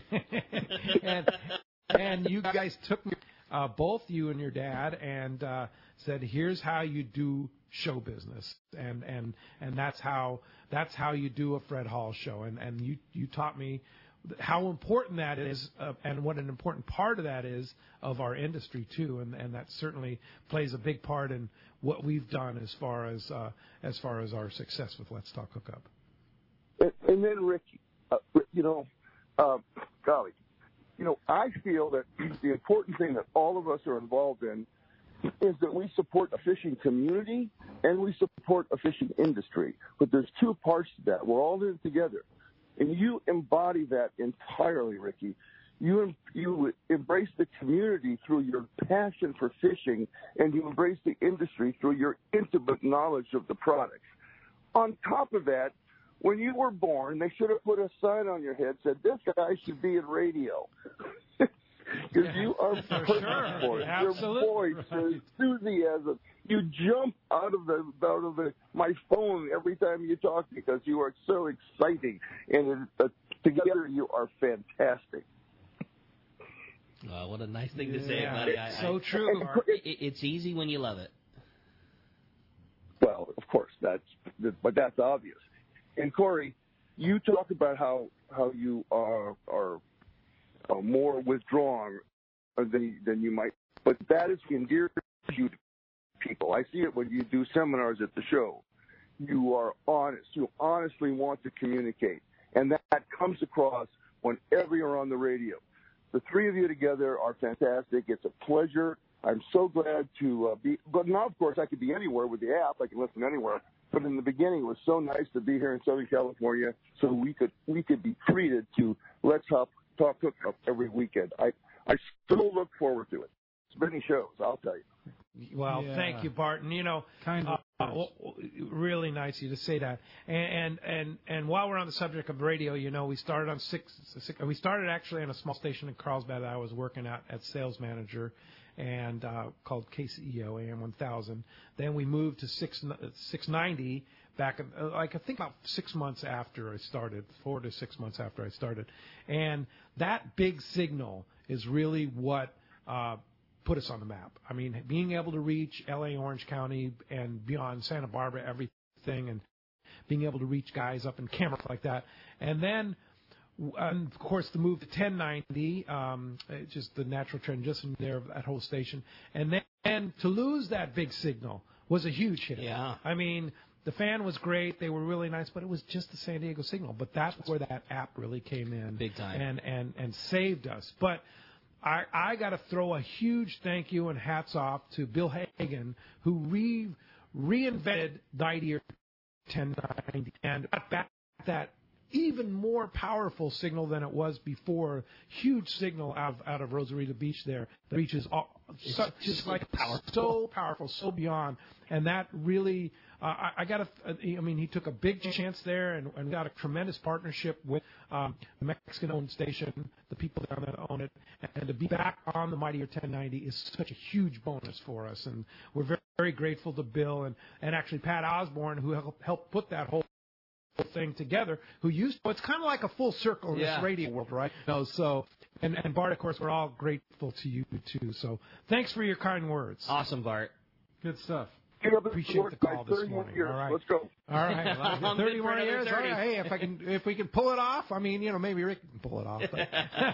and and you guys took me, uh, both you and your dad, and uh, said, "Here's how you do show business," and and and that's how that's how you do a Fred Hall show. And and you you taught me how important that is, uh, and what an important part of that is of our industry too, and, and that certainly plays a big part in what we've done as far as uh, as far as our success with Let's Talk Hookup. And, and then, Rick, uh, you know, uh, golly, you know, I feel that the important thing that all of us are involved in is that we support a fishing community and we support a fishing industry. But there's two parts to that. We're all in it together. And you embody that entirely, Ricky. You you embrace the community through your passion for fishing, and you embrace the industry through your intimate knowledge of the products. On top of that, when you were born, they should have put a sign on your head that this guy should be in radio. Because you are perfect sure. for it. Absolutely. Your voice, your enthusiasm. You jump out of the out of the my phone every time you talk because you are so exciting, and uh, together you are fantastic. Oh, what a nice thing to yeah. say, buddy. I, so I, true. It, it's easy when you love it. Well, of course, that's but that's obvious. And Corey, you talk about how how you are are uh, more withdrawn than than you might, but that is endeared you to people. I see it when you do seminars at the show. You are honest. You honestly want to communicate, and that, that comes across whenever you're on the radio. The three of you together are fantastic. It's a pleasure. I'm so glad to uh, be. But now, of course, I could be anywhere with the app. I can listen anywhere. But in the beginning, it was so nice to be here in Southern California, so we could we could be treated to Let's Talk Talk Hookup every weekend. I I still look forward to it. It's many shows, I'll tell you. Well, Yeah. thank you, Barton. You know, Kind of. uh, well, really nice of you to say that. And, and and and while we're on the subject of radio, you know, we started on six, six. We started actually on a small station in Carlsbad that I was working at as sales manager, and uh, called K C E O A M one thousand. Then we moved to six six ninety back, in, uh, like I think about six months after I started, four to six months after I started, and that big signal is really what. Uh, put us on the map. I mean, being able to reach L A, Orange County, and beyond Santa Barbara, everything, and being able to reach guys up in Cameron like that. And then, and of course, the move to ten ninety, um, just the natural transition there of that whole station. And then and to lose that big signal was a huge hit. Yeah. I mean, the fan was great. They were really nice, but it was just the San Diego signal. But that's where that app really came in. Big time. And, and, and saved us. But I, I got to throw a huge thank you and hats off to Bill Hagan, who re, reinvented ninety or ten ninety and got back that even more powerful signal than it was before. Huge signal out of, out of Rosarito Beach there that reaches all, so, just like powerful. so powerful, so beyond. And that really, uh, I, I got to, I mean, he took a big chance there and, and got a tremendous partnership with um, the Mexican-owned station, the people down there that own it. And to be back on the Mightier ten ninety is such a huge bonus for us. And we're very, very grateful to Bill and, and actually Pat Osborne, who helped, helped put that whole thing together, who used well, it's kind of like a full circle in Yeah. this radio world, right? No, so and and Bart, of course, we're all grateful to you too. So thanks for your kind words. Awesome, Bart. Good stuff. Appreciate the call this morning. Years. All right, Let's go. all right, well, thirty Good for more another years. All thirty. right, hey, if I can, if we can pull it off, I mean, you know, maybe Rick can pull it off. But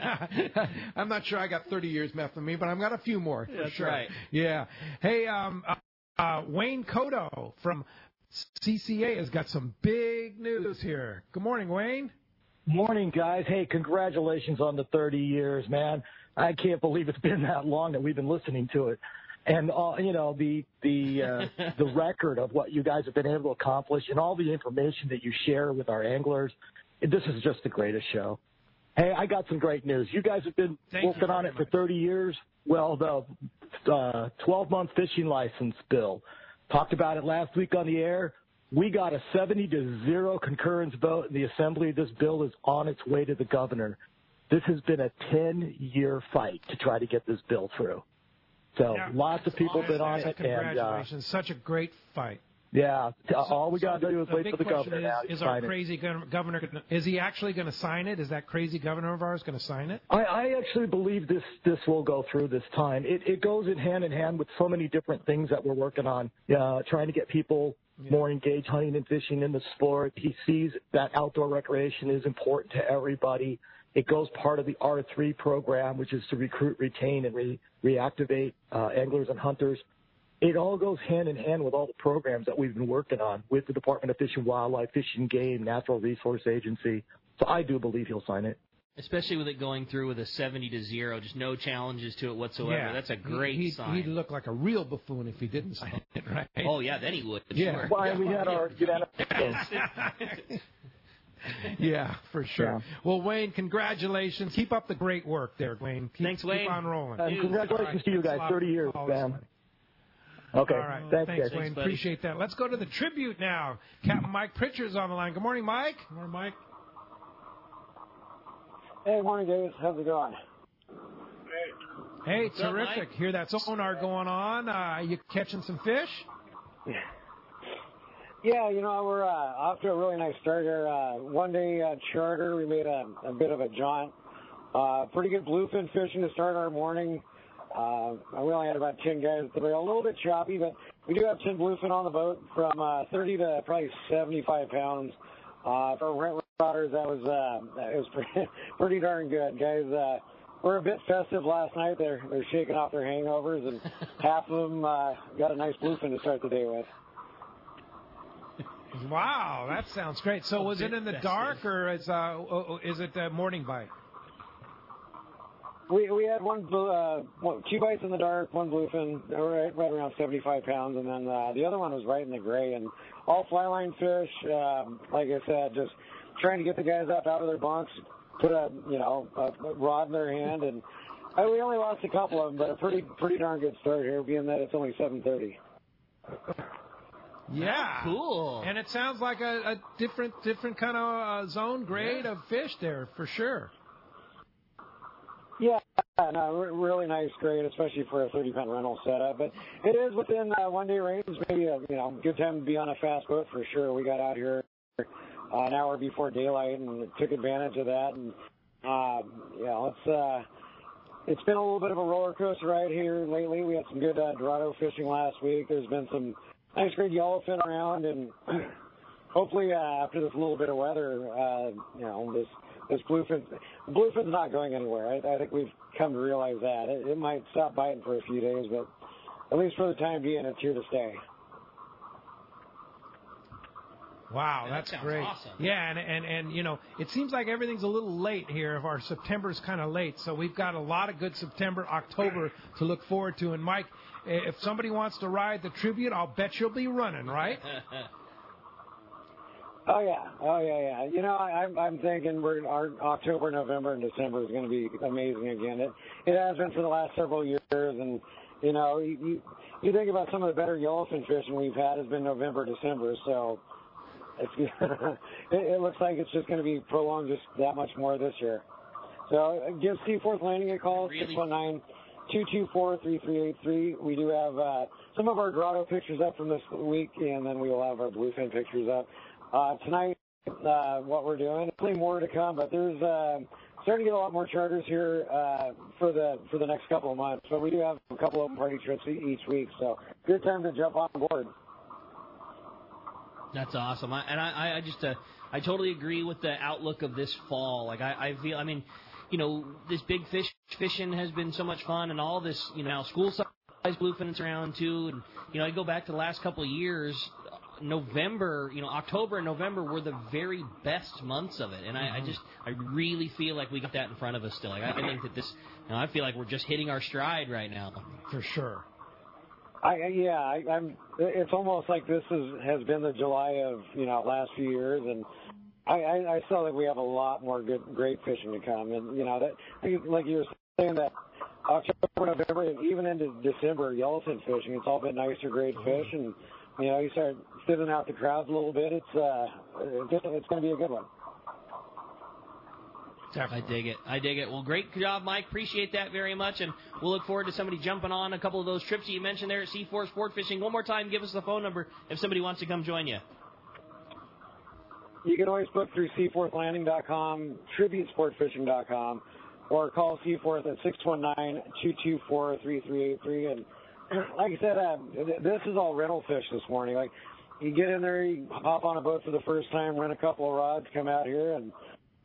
I'm not sure I got thirty years left in me, but I've got a few more. For That's sure. right. Yeah. Hey, um, uh, uh, Wayne Cotto from C C A has got some big news here. Good morning, Wayne. Morning, guys. Hey, congratulations on the thirty years, man. I can't believe it's been that long that we've been listening to it. And, uh, you know, the the uh, the record of what you guys have been able to accomplish and all the information that you share with our anglers, this is just the greatest show. Hey, I got some great news. You guys have been Thank you working on very it for thirty years. Well, the uh, twelve-month fishing license bill, talked about it last week on the air. We got a seventy to zero concurrence vote in the assembly. This bill is on its way to the governor. This has been a ten-year fight to try to get this bill through. So Yeah. lots of people have been on it. And, uh, Congratulations. Such a great fight. yeah, all we got So to do is the wait big for the question governor now. to Is, is our sign it. crazy gov- governor, gonna- is he actually going to sign it? Is that crazy governor of ours going to sign it? I, I actually believe this this will go through this time. It, it goes in hand in hand with so many different things that we're working on, uh, trying to get people Yeah. more engaged hunting and fishing in the sport. He sees that outdoor recreation is important to everybody. It goes part of the R three program, which is to recruit, retain, and re- reactivate uh, anglers and hunters. It all goes hand in hand with all the programs that we've been working on with the Department of Fish and Wildlife, Fish and Game, Natural Resource Agency. So I do believe he'll sign it. Especially with it going through with a seventy to zero, just no challenges to it whatsoever. Yeah. That's a great he'd, sign. He'd look like a real buffoon if he didn't sign it, right? Oh, yeah, then he would. Yeah. Sure. Why we had our Yeah, for sure. Yeah. Well, Wayne, congratulations. Keep up the great work there, Wayne. Keep, Thanks, Wayne. Keep on rolling. And congratulations right. to you guys. thirty years, man. Okay. All right. Thanks, Thanks, guys. Wayne. Thanks, Appreciate that. Let's go to the tribute now. Captain Mike Pritchard's on the line. Good morning, Mike. Good morning, Mike. Hey, morning, guys. How's it going? Hey, What's up, terrific. Mike? Hear that sonar going on. Uh, you catching some fish? Yeah, you know, we're uh, off to a really nice start here. Uh, one-day uh, charter. We made a, a bit of a jaunt. Uh, pretty good bluefin fishing to start our morning. Uh, we only had about ten guys at the rail. A little bit choppy, but we do have ten bluefin on the boat from uh, thirty to probably seventy-five pounds. Uh, for rent routers, that was uh, that was pretty, pretty darn good, guys. Uh, we're a bit festive last night. They're they're shaking off their hangovers, and half of them uh, got a nice bluefin to start the day with. Wow, that sounds great. So was it in the dark or is, uh, is it a morning bite? We we had one uh, well, two bites in the dark, one bluefin, right right around seventy-five pounds, and then uh, the other one was right in the gray, and all fly line fish. Um, like I said, just trying to get the guys up out of their bunks, put a you know a rod in their hand, and uh, we only lost a couple of them, but a pretty pretty darn good start here, being that it's only seven thirty. Yeah, cool. And it sounds like a, a different different kind of uh, zone grade Yeah. of fish there for sure. Yeah, no, re- really nice grade, especially for a thirty pound rental setup. But it is within uh, one day range. Maybe a you know good time to be on a fast boat for sure. We got out here uh, an hour before daylight and took advantage of that. And uh, you know, it's uh, it's been a little bit of a roller coaster ride here lately. We had some good uh, Dorado fishing last week. There's been some nice great yellowfin around, and hopefully uh, after this little bit of weather, uh, you know this. This bluefin, bluefin's not going anywhere. I, I think we've come to realize that. It, it might stop biting for a few days, but at least for the time being, it's here to stay. Wow, Yeah, that's that sounds great. awesome. Yeah, and, and and you know, it seems like everything's a little late here. If our September's kind of late, so we've got a lot of good September, October to look forward to. And Mike, if somebody wants to ride the tribute, I'll bet you'll be running, right? Oh yeah, oh yeah, yeah. You know, I, I'm I'm thinking we're our October, November, and December is going to be amazing again. It it has been for the last several years, and you know, you you, you think about some of the better yellowfin fishing we've had has been November, December. So it's it, it looks like it's just going to be prolonged just that much more this year. So give Seaforth Landing a call, six one nine, two two four, three three eight three. We do have uh, some of our Dorado pictures up from this week, and then we will have our bluefin pictures up. Uh, tonight, uh, what we're doing, plenty more to come, but there's uh, starting to get a lot more charters here uh, for the for the next couple of months. But we do have a couple of party trips each week, so good time to jump on board. That's awesome. I, and I, I just, uh, I totally agree with the outlook of this fall. Like, I, I feel, I mean, you know, this big fish fishing has been so much fun, and all this, you know, now school size bluefin's around too. And you know, I go back to the last couple of years. November, you know, October and November were the very best months of it, and I, I just, I really feel like we got that in front of us still. Like, I think that this, you know, I feel like we're just hitting our stride right now. For sure. I yeah, I, I'm. It's almost like this is has been the July of you know last few years, and I, I, I still think we have a lot more good, great fishing to come, and you know that, like you were saying that. October, November, and even into December, yellowfin fishing. It's all been nicer, great fish, and you know you start thinning out the crowds a little bit. It's uh, it's, it's going to be a good one. I dig it. I dig it. Well, great job, Mike. Appreciate that very much, and we'll look forward to somebody jumping on a couple of those trips that you mentioned there at Seaforth Sport Fishing. One more time, give us the phone number if somebody wants to come join you. You can always book through seaforth landing dot com, tribute sport fishing dot com. Or call Seaforth at six one nine, two two four, three three eight three. And like I said, uh, this is all rental fish this morning. Like, you get in there, you hop on a boat for the first time, rent a couple of rods, come out here, and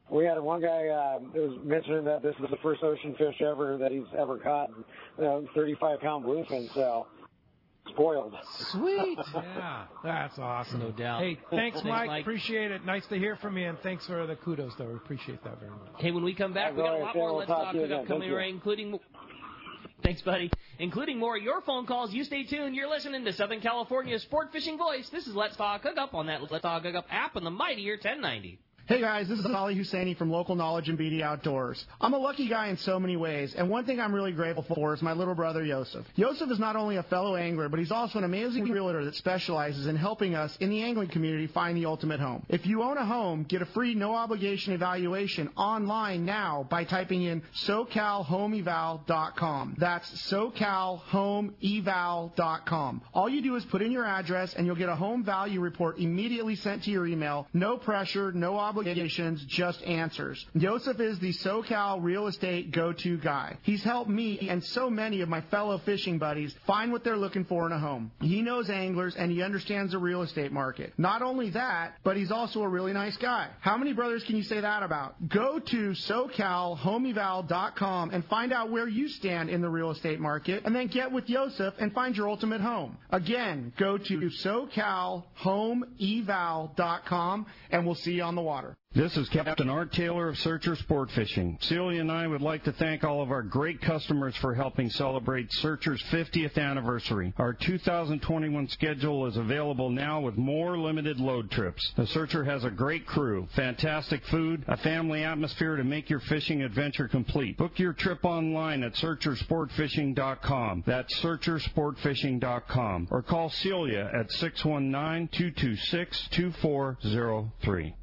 we had one guy uh, that was mentioning that this is the first ocean fish ever that he's ever caught, uh, thirty-five pound bluefin. So spoiled. Sweet. Yeah, that's awesome. No doubt. Hey, thanks, Thanks, Mike. Mike. Appreciate it. Nice to hear from you, and thanks for the kudos, though. We appreciate that very much. Hey, when we come back, we got a lot more Let's Talk Hookup coming your way, including... Thanks, buddy. Including more of your phone calls. You stay tuned. You're listening to Southern California's Sport Fishing Voice. This is Let's Talk Hookup on that Let's Talk Hookup app on the mightier ten ninety. Hey guys, this is Ali Husseini from Local Knowledge and B D Outdoors. I'm a lucky guy in so many ways, and one thing I'm really grateful for is my little brother Yosef. Yosef is not only a fellow angler, but he's also an amazing realtor that specializes in helping us in the angling community find the ultimate home. If you own a home, get a free no-obligation evaluation online now by typing in so cal home eval dot com. That's so cal home eval dot com. All you do is put in your address, and you'll get a home value report immediately sent to your email. No pressure, no obligation. Obligations, just answers. Yosef is the SoCal real estate go-to guy. He's helped me and so many of my fellow fishing buddies find what they're looking for in a home. He knows anglers and he understands the real estate market. Not only that, but he's also a really nice guy. How many brothers can you say that about? Go to so cal home eval dot com and find out where you stand in the real estate market, and then get with Yosef and find your ultimate home. Again, go to so cal home eval dot com and we'll see you on the water. This is Captain Art Taylor of Searcher Sport Fishing. Celia and I would like to thank all of our great customers for helping celebrate Searcher's fiftieth anniversary. Our two thousand twenty-one schedule is available now with more limited load trips. The Searcher has a great crew, fantastic food, a family atmosphere to make your fishing adventure complete. Book your trip online at searcher sport fishing dot com. That's searcher sport fishing dot com. Or call Celia at six one nine, two two six, two four zero three.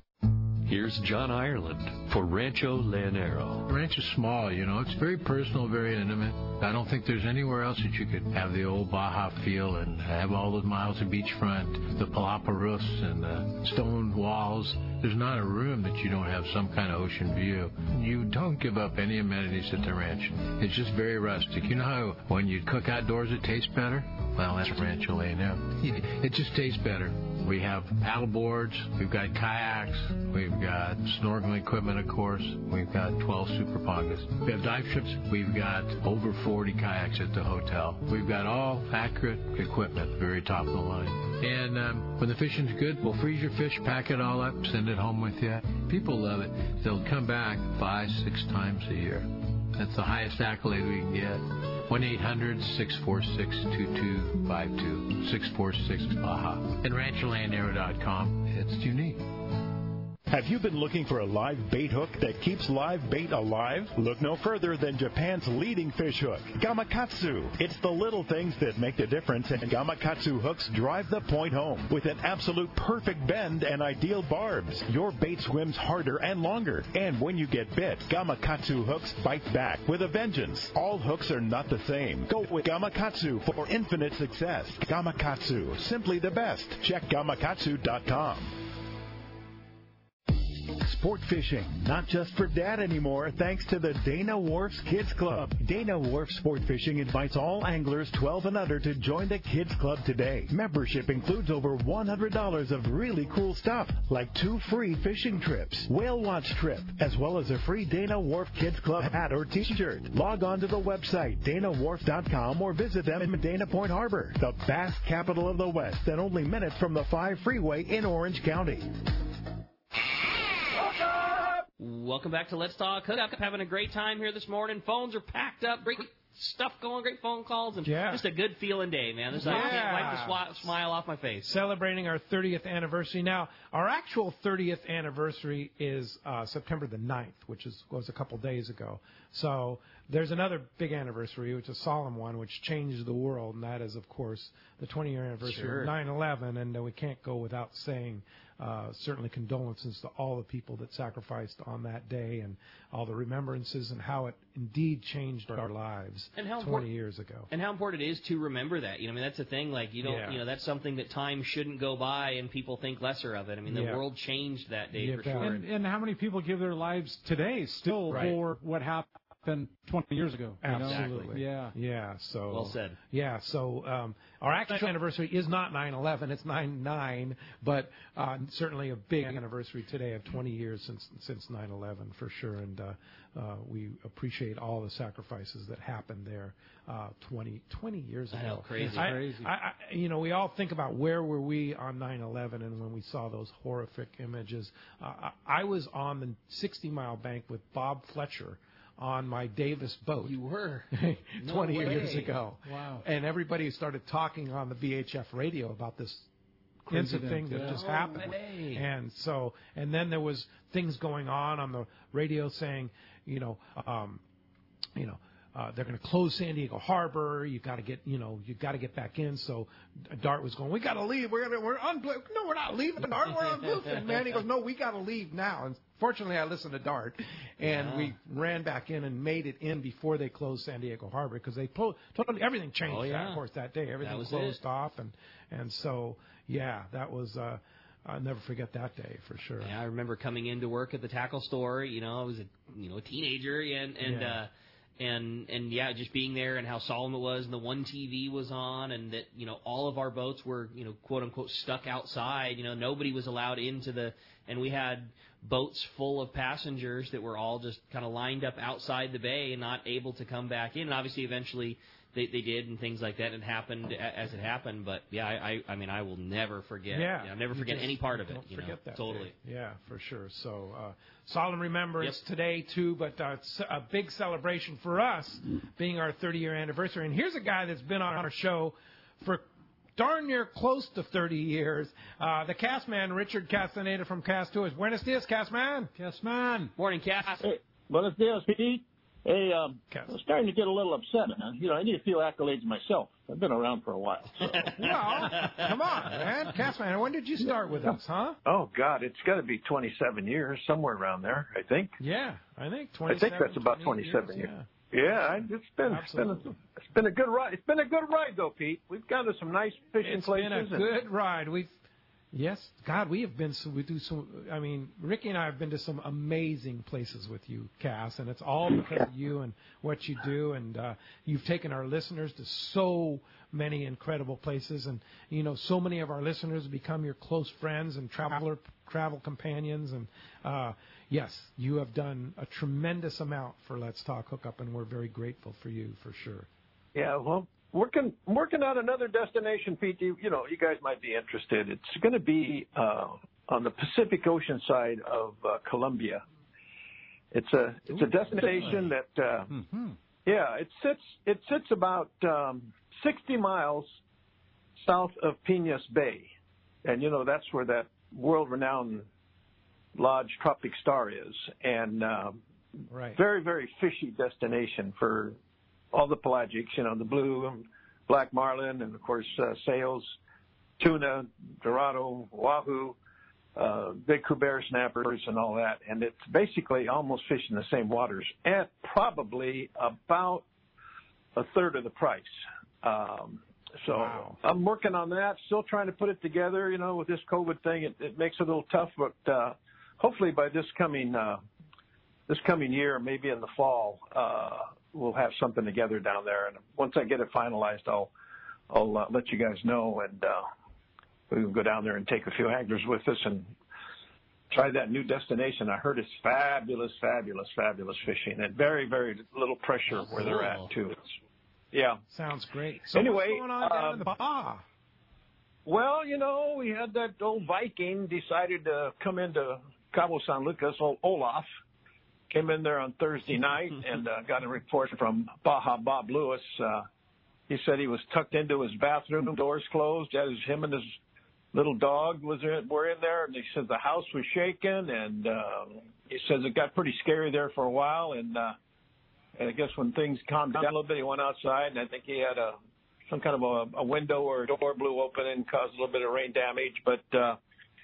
Here's John Ireland for Rancho Leonero. The ranch is small, you know. It's very personal, very intimate. I don't think there's anywhere else that you could have the old Baja feel and have all those miles of beachfront, the palapa roofs and the stone walls. There's not a room that you don't have some kind of ocean view. You don't give up any amenities at the ranch. It's just very rustic. You know how when you cook outdoors it tastes better? Well, that's Rancho Leonero. It just tastes better. We have paddle boards, we've got kayaks, we've got snorkeling equipment, of course. We've got twelve super pockets. We have dive trips. We've got over forty kayaks at the hotel. We've got all accurate equipment, very top of the line. And um, when the fishing's good, we'll freeze your fish, pack it all up, send it home with you. People love it. They'll come back five, six times a year. That's the highest accolade we can get. one eight hundred, six four six, two two five two, six four six Baja. And rancho leonero dot com. It's unique. Have you been looking for a live bait hook that keeps live bait alive? Look no further than Japan's leading fish hook, Gamakatsu. It's the little things that make the difference, and Gamakatsu hooks drive the point home. With an absolute perfect bend and ideal barbs, your bait swims harder and longer. And when you get bit, Gamakatsu hooks bite back with a vengeance. All hooks are not the same. Go with Gamakatsu for infinite success. Gamakatsu, simply the best. Check gamakatsu dot com. Sport fishing, not just for dad anymore, thanks to the Dana Wharf's Kids Club. Dana Wharf Sport Fishing invites all anglers twelve and under to join the Kids Club today. Membership includes over one hundred dollars of really cool stuff, like two free fishing trips, whale watch trip, as well as a free Dana Wharf Kids Club hat or t-shirt. Log on to the website, dana wharf dot com, or visit them in Dana Point Harbor, the bass capital of the West, and only minutes from the five freeway in Orange County. Welcome back to Let's Talk Hookup. Having a great time here this morning. Phones are packed up. Great stuff going. Great phone calls. And yeah. just a good feeling day, man. This, yeah. I can't wipe the sw- smile off my face. Celebrating our thirtieth anniversary. Now, our actual thirtieth anniversary is uh, September the ninth, which is, was a couple days ago. So there's another big anniversary, which is a solemn one, which changed the world, and that is, of course, the twenty-year anniversary sure. of nine eleven. And uh, we can't go without saying Uh, certainly condolences to all the people that sacrificed on that day and all the remembrances and how it indeed changed our lives and how twenty years ago. And how important it is to remember that. You know, I mean, that's the thing. Like, you don't, yeah. you know, that's something that time shouldn't go by and people think lesser of it. I mean, the yeah. world changed that day yeah, for sure. And, and how many people give their lives today still right. for what happened happened twenty years ago. You know? Absolutely. Yeah. Yeah. So. Well said. Yeah. So um, our actual anniversary is not nine eleven; it's nine nine, but uh, certainly a big anniversary today of twenty years since since nine eleven for sure. And uh, uh, we appreciate all the sacrifices that happened there uh, twenty, twenty years ago. I know, crazy. I, crazy. I, I, you know, we all think about where were we on nine eleven, and when we saw those horrific images. Uh, I, I was on the sixty mile bank with Bob Fletcher on my Davis boat. You were twenty no years ago. Wow. And everybody started talking on the V H F radio about this crazy thing that yeah. just No happened. way. And so, and then there was things going on on the radio saying, you know, um, you know, Uh, they're going to close San Diego Harbor. You've got to get, you know, you've got to get back in. So Dart was going, we got to leave. We're gonna, we're on. No, we're not leaving, Dart. We're on Bluefin, man. He goes, no, we got to leave now. And fortunately, I listened to Dart, and Yeah. we ran back in and made it in before they closed San Diego Harbor because they po- totally everything changed. Oh, yeah. That, of course, that day everything That was closed it. off, and and so yeah, that was. Uh, I'll never forget that day for sure. Yeah, I remember coming into work at the tackle store. You know, I was a you know a teenager, and and. Yeah. Uh, And and yeah, just being there and how solemn it was, and the one T V was on, and that you know all of our boats were you know quote unquote stuck outside. You know nobody was allowed into the, and we had boats full of passengers that were all just kind of lined up outside the bay and not able to come back in. And obviously, eventually they they did, and things like that. And it happened a- as it happened. But yeah, I I, I mean I will never forget. Yeah, You know, never you forget just any part of it. Don't you forget know, that. totally. day. Yeah, for sure. So uh, solemn remembrance Yep. today too, but uh, it's a big celebration for us, being our thirty year anniversary. And here's a guy that's been on our show for darn near close to thirty years. Uh, the cast man, Richard Castaneda from Cast Tours. Buenos dias, cast man. Cast man. Morning, Cass. Hey, buenos dias, Pete. Hey, um, I'm starting to get a little upset. Huh? You know, I need a few accolades myself. I've been around for a while. So. Well, come on, man. Cast man, when did you start with us, huh? Oh, God, it's got to be twenty-seven years, somewhere around there, I think. Yeah, I think I twenty-seven. think that's about twenty-seven years. years. Yeah, I, it's been it's been, a, it's been a good ride. It's been a good ride, though, Pete. We've gone to some nice fishing It's places. been a good ride. We've Yes, God, we have been. So we do some. I mean, Ricky and I have been to some amazing places with you, Cass, and it's all because of you and what you do. And uh, you've taken our listeners to so many incredible places, and you know, so many of our listeners have become your close friends and traveler travel companions. And uh, yes, you have done a tremendous amount for Let's Talk Hookup, and we're very grateful for you for sure. Yeah, well. Working working on another destination, Pete. You, you know, you guys might be interested. It's going to be uh, on the Pacific Ocean side of uh, Colombia. It's a it's a destination that uh, mm-hmm. yeah, it sits it sits about um, sixty miles south of Piñas Bay, and you know that's where that world-renowned Lodge Tropic Star is, and uh, right. very very fishy destination for all the pelagics, you know, the blue and black marlin, and of course uh, sails, tuna, dorado, wahoo, uh, big Cuber snappers, and all that. And it's basically almost fishing the same waters at probably about a third of the price. Um, so wow. I'm working on that, still trying to put it together. You know, with this COVID thing, it, it makes it a little tough, but uh, hopefully by this coming uh, this coming year, maybe in the fall. Uh, We'll have something together down there, and once I get it finalized, I'll I'll uh, let you guys know, and uh, we can go down there and take a few anglers with us and try that new destination. I heard it's fabulous, fabulous, fabulous fishing, and very, very little pressure where they're at too. It's, yeah, sounds great. So anyway, what's going on down um, in the Baja? Well, you know, we had that old Viking decided to come into Cabo San Lucas, old Olaf. Came in there on Thursday night and uh, got a report from Baja Bob Lewis. Uh, he said he was tucked into his bathroom, doors closed. As him and his little dog was in, were in there, and he said the house was shaking. And uh, he says it got pretty scary there for a while. And, uh, and I guess when things calmed down a little bit, he went outside, and I think he had a some kind of a, a window or a door blew open and caused a little bit of rain damage. But uh,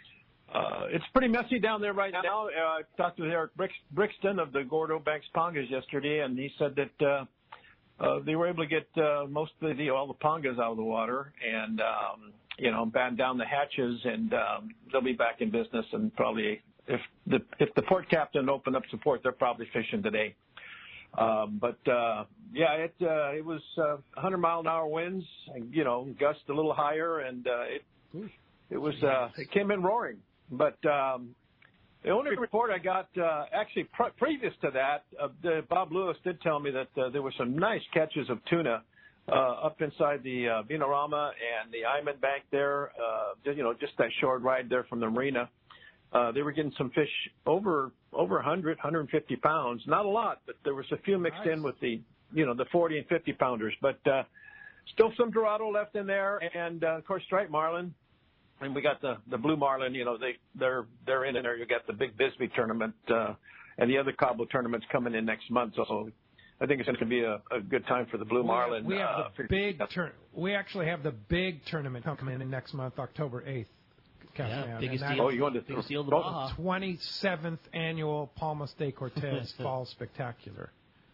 Uh, it's pretty messy down there right now. Uh, I talked to Eric Brixton of the Gordo Banks Pongas yesterday, and he said that uh, uh, they were able to get uh, most of the all the pongas out of the water, and um, you know, batten down the hatches, and um, they'll be back in business. And probably, if the if the port captain opened up support, they're probably fishing today. Um, but uh, yeah, it uh, it was uh, one hundred mile an hour winds, and, you know, gust a little higher, and uh, it it was uh, it came in roaring. But um, the only report I got, uh, actually pre- previous to that, uh, the, Bob Lewis did tell me that uh, there were some nice catches of tuna uh, up inside the uh, Vinorama and the Iman Bank there. Uh, you know, just that short ride there from the marina. Uh, they were getting some fish over over one hundred, one hundred fifty pounds. Not a lot, but there was a few mixed nice. in with the, you know, the forty and fifty pounders. But uh, still some Dorado left in there, and uh, of course striped marlin. And we got the the blue marlin. You know, they they're they're in there. You got the big Bisbee tournament uh, and the other Cabo tournaments coming in next month. So I think it's going to be a, a good time for the blue we marlin. Have, we have uh, the big tur- We actually have the big tournament coming in next month, October eighth. Yeah, biggest deal. Oh, you want to biggest deal of the Baja. twenty-seventh annual Palmas de Cortez Fall Spectacular.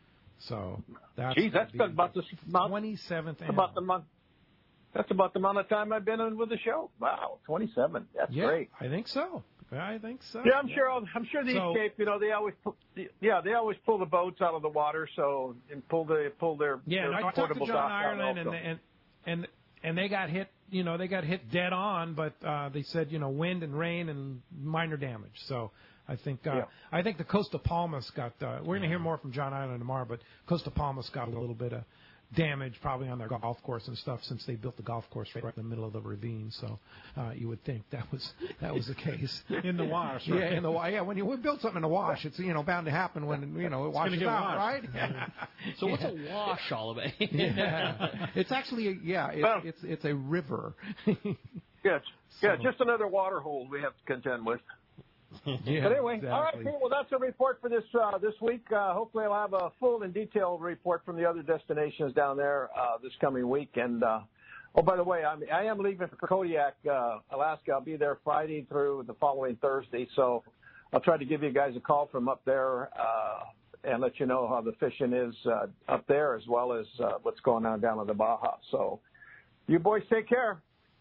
So that's Geez, that's about the twenty-seventh annual. About the month. That's about the amount of time I've been in with the show. Wow, twenty-seven. That's yeah, great. I think so. I think so. Yeah, I'm sure. I'm sure the so, Escape. You know, they always, pull, yeah, they always pull the boats out of the water, so and pull the pull their yeah. Their I talked to portable John dock Ireland, also. and and and and they got hit. You know, they got hit dead on, but uh, they said, you know, wind and rain and minor damage. So I think uh, yeah. I think the Costa Palmas got. Uh, we're going to hear more from John Ireland tomorrow, but Costa Palmas got a little bit of damage probably on their golf course and stuff since they built the golf course right in the middle of the ravine. So uh, you would think that was that was the case in the wash. Right? Yeah, in the yeah. When you build something in the wash, it's you know bound to happen when you know it washes out, right? Yeah. So what's a wash all about? yeah, it's actually a, yeah, it's, well, it's it's a river. yeah, yeah, just another water hole we have to contend with. Yeah, but anyway, exactly. all right, Pete, well, that's a report for this uh, this week. Uh, hopefully, I'll have a full and detailed report from the other destinations down there uh, this coming week. And uh, oh, by the way, I'm, I am leaving for Kodiak, uh, Alaska. I'll be there Friday through the following Thursday. So I'll try to give you guys a call from up there uh, and let you know how the fishing is uh, up there, as well as uh, what's going on down in the Baja. So you boys take care.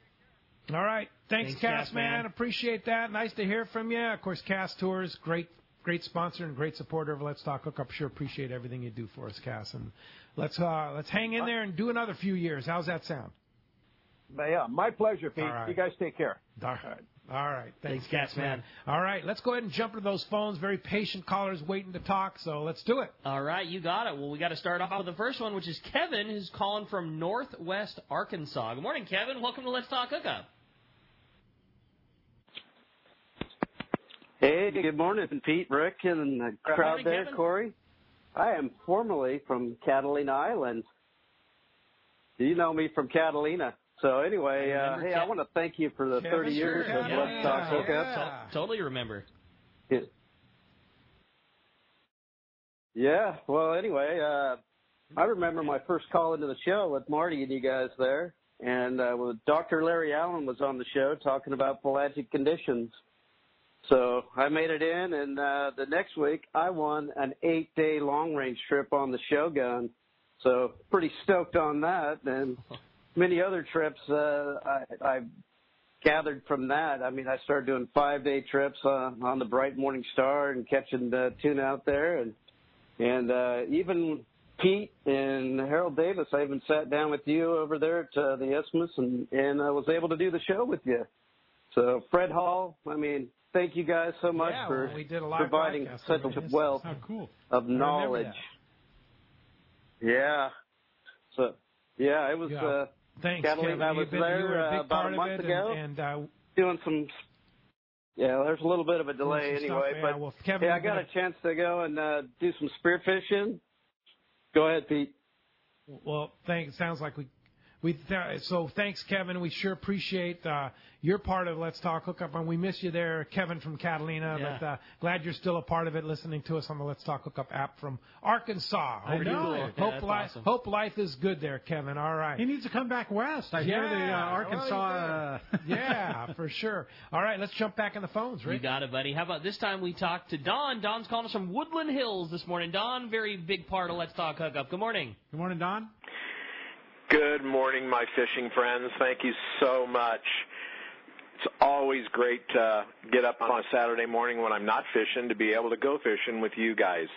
All right. Thanks, Thanks Cass, Cass, man. man. Appreciate that. Nice to hear from you. Of course, Cass Tours, great great sponsor and great supporter of Let's Talk Hookup. Sure appreciate everything you do for us, Cass. And let's uh, let's hang in there and do another few years. How's that sound? Yeah, my pleasure, Pete. Right. You guys take care. All right. All right. Thanks, Thanks Cass, man. man. All right. Let's go ahead and jump to those phones. Very patient callers waiting to talk, so let's do it. All right, you got it. Well, we got to start off with the first one, which is Kevin, who's calling from Northwest Arkansas. Good morning, Kevin. Welcome to Let's Talk Hookup. Hey, good morning, Pete, Rick, and the crowd morning, there, Kevin. Corey. I am formerly from Catalina Island. You know me from Catalina. So anyway, uh, hey, Cat- I want to thank you for the Kevin, thirty years sure, of yeah, Let's Talk Hookup. yeah. Totally remember. Yeah. yeah, well, anyway, uh, I remember my first call into the show with Marty and you guys there. And uh, with Doctor Larry Allen was on the show talking about pelagic conditions. So I made it in, and uh, the next week I won an eight-day long-range trip on the Shogun. So pretty stoked on that, and many other trips uh, I, I gathered from that. I mean, I started doing five-day trips uh, on the Bright Morning Star and catching the tuna out there, and and uh, even Pete and Harold Davis, I even sat down with you over there at uh, the Isthmus, and and I was able to do the show with you. So Fred Hall, I mean. Thank you guys so much yeah, for well, we did a live providing such a wealth oh, cool. of knowledge. Yeah. So, yeah, it was. Yeah. Uh, Thanks, Catalina, Kevin. I was You've been, there you were a big uh, about part a month of it, ago, and, and uh, doing some. Yeah, there's a little bit of a delay some anyway, stuff, yeah, but well, Kevin, yeah, I you've got been a chance to go and uh, do some spearfishing. Go ahead, Pete. Well, thanks. Sounds like we. We th- so thanks, Kevin. We sure appreciate uh, your part of Let's Talk Hookup, and we miss you there, Kevin from Catalina. Yeah. But uh, glad you're still a part of it, listening to us on the Let's Talk Hookup app from Arkansas. I Hope, know. Hope, Yeah, that's life, awesome. hope life is good there, Kevin. All right. He needs to come back west. I hear the uh, Yeah, Arkansas. well, Uh, yeah, for sure. All right, let's jump back in the phones, You Rick. got it, buddy. How about this time we talk to Don? Don's calling us from Woodland Hills this morning. Don, very big part of Let's Talk Hookup. Good morning. Good morning, Don. Good morning, my fishing friends. Thank you so much. It's always great to get up on a Saturday morning when I'm not fishing to be able to go fishing with you guys.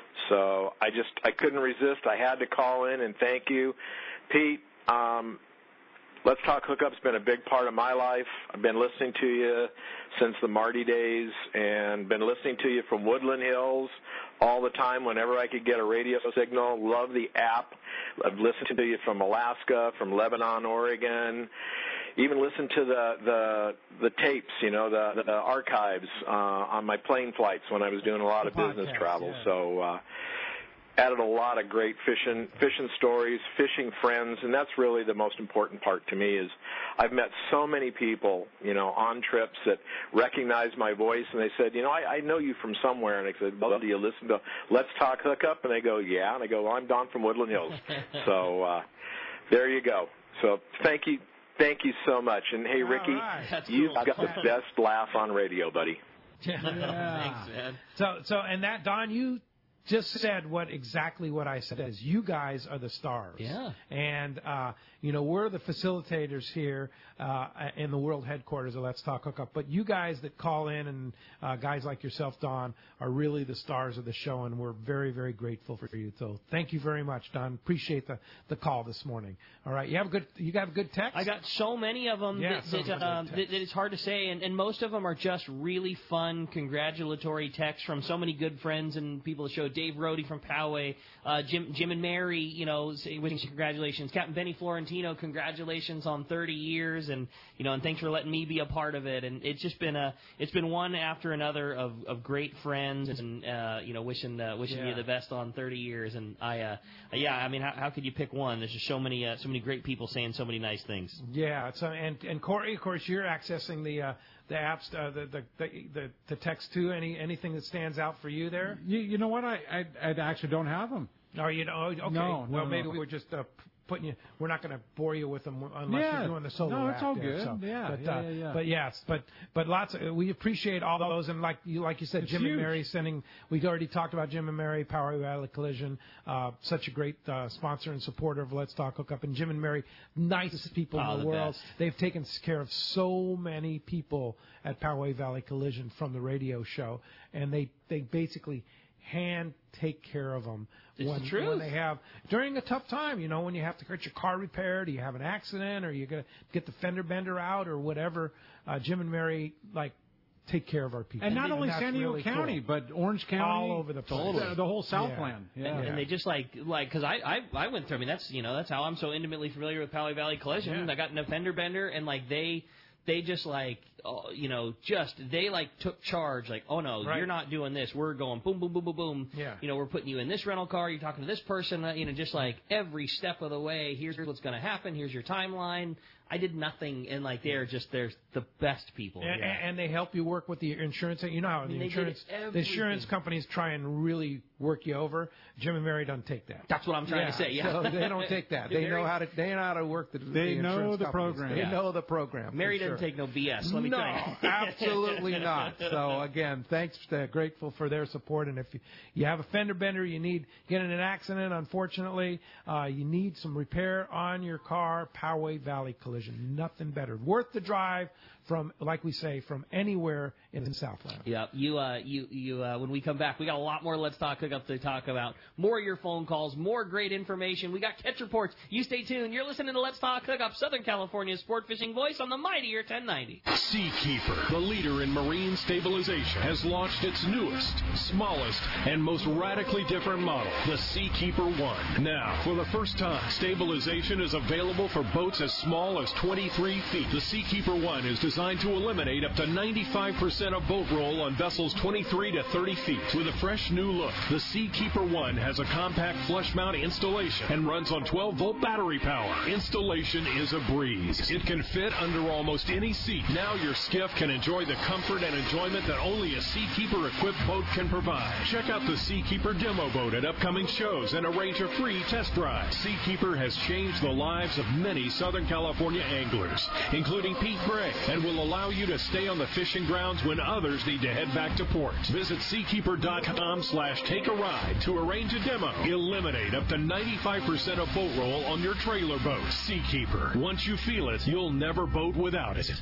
So I just I couldn't resist. I had to call in and thank you, Pete. Um, Let's Talk Hookup's been a big part of my life. I've been listening to you since the Marty days, and been listening to you from Woodland Hills all the time whenever I could get a radio signal. Love the app. I've listened to you from Alaska, from Lebanon, Oregon. Even listened to the the the tapes, you know, the, the archives uh, on my plane flights when I was doing a lot of business travel. yeah. So uh, added a lot of great fishing fishing stories, fishing friends, and that's really the most important part to me. Is I've met so many people, you know, on trips that recognize my voice, and they said, you know, I, I know you from somewhere. And I said, well, do you listen to Let's Talk Hookup? And they go, yeah. And I go, well, I'm Don from Woodland Hills. So uh, there you go. So thank you. Thank you so much. And, hey, Ricky, right. you've cool. got the best laugh on radio, buddy. Yeah. Thanks, man. So, so, and that, Don, you just said what exactly what I said is you guys are the stars. Yeah. And, uh, you know, we're the facilitators here uh, in the world headquarters of Let's Talk Hookup. But you guys that call in and uh, guys like yourself, Don, are really the stars of the show, and we're very, very grateful for you. So thank you very much, Don. Appreciate the, the call this morning. All right. You have a good you have a good text? I got so many of them Yeah, that, some that, of them um, are that, that it's hard to say, and, and most of them are just really fun, congratulatory texts from so many good friends and people of the show. Dave Rohde from Poway, uh, Jim Jim and Mary, you know, say, wishing congratulations. Captain Benny Florentino, congratulations on thirty years, and you know, and thanks for letting me be a part of it. And it's just been a it's been one after another of, of great friends, and uh, you know, wishing uh, wishing Yeah. you the best on thirty years. And I, uh, yeah, I mean, how, how could you pick one? There's just so many uh, so many great people saying so many nice things. Yeah. So and and Corey, of course, you're accessing the uh, the apps, uh, the, the the the the text too. Any anything that stands out for you there? You, you know what? I, I I actually don't have them. Oh, you know, okay. No, no, well, no. maybe we're just uh, putting you. We're not going to bore you with them unless Yeah. you're doing the solo. No, it's act all there, good. so. Yeah, but, yeah, uh, yeah, yeah. But yes, but but lots. Of, we appreciate all those, and like you like you said, It's Jim huge. and Mary sending. We already talked about Jim and Mary, Poway Valley Collision. Uh, such a great uh, sponsor and supporter of Let's Talk Hookup, and Jim and Mary, nicest people Oh, in the, the world. best. They've taken care of so many people at Poway Valley Collision from the radio show, and they they basically hand take care of them It's when, the truth. when they have during a tough time, you know, when you have to get your car repaired, or you have an accident, or you're gonna get the fender bender out, or whatever. Uh, Jim and Mary like take care of our people, And not only that's San Diego really County, cool. but Orange County, all over the place, the, the whole Southland. Yeah. Yeah. And, and they just like like because I, I I went through. I mean, that's you know that's how I'm so intimately familiar with Poway Valley Collision. Yeah. I got an fender bender, and like they they just like oh, you know just they like took charge. Like, oh no, Right. you're not doing this. We're going boom boom boom boom boom. Yeah. You know, we're putting you in this rental car. You're talking to this person. Uh, you know, just like every step of the way. Here's what's going to happen. Here's your timeline. I did nothing, and like they're just they're the best people. And, yeah. and they help you work with the insurance. You know how I mean, the they did insurance the insurance everything. companies try and really work you over. Jim and Mary don't take that. That's what I'm trying yeah, to say. Yeah, so they don't take that. They Mary- know how to they know how to work the. They the know insurance the companies. program. They Yeah. know the program. Mary for doesn't sure. take no B S. Let me no, tell you. absolutely not. So again, thanks. To, grateful for their support. And if you, you have a fender bender, you need get in an accident. Unfortunately, uh, you need some repair on your car. Poway Valley Collision, nothing better. Worth the drive from, like we say, from anywhere in the Southland. Yeah, you, uh, you, you. Uh, when we come back, we got a lot more Let's Talk Hookup to talk about. More of your phone calls, more great information. We got catch reports. You stay tuned. You're listening to Let's Talk Hookup, Southern California's sport fishing voice on the mightier ten ninety. Seakeeper, the leader in marine stabilization, has launched its newest, smallest, and most radically different model, the Seakeeper One. Now, for the first time, stabilization is available for boats as small as twenty-three feet. The Seakeeper One is designed to eliminate up to ninety-five percent of boat roll on vessels twenty-three to thirty feet. With a fresh new look, the Seakeeper One has a compact flush mount installation and runs on twelve volt battery power. Installation is a breeze. It can fit under almost any seat. Now your skiff can enjoy the comfort and enjoyment that only a Seakeeper-equipped boat can provide. Check out the Seakeeper demo boat at upcoming shows and arrange a free test drive. Seakeeper has changed the lives of many Southern California anglers, including Pete Gray, and will allow you to stay on the fishing grounds when others need to head back to port. Visit seakeeper.com slash take a ride to arrange a demo. Eliminate up to ninety-five percent of boat roll on your trailer boat. Seakeeper. Once you feel it, you'll never boat without it.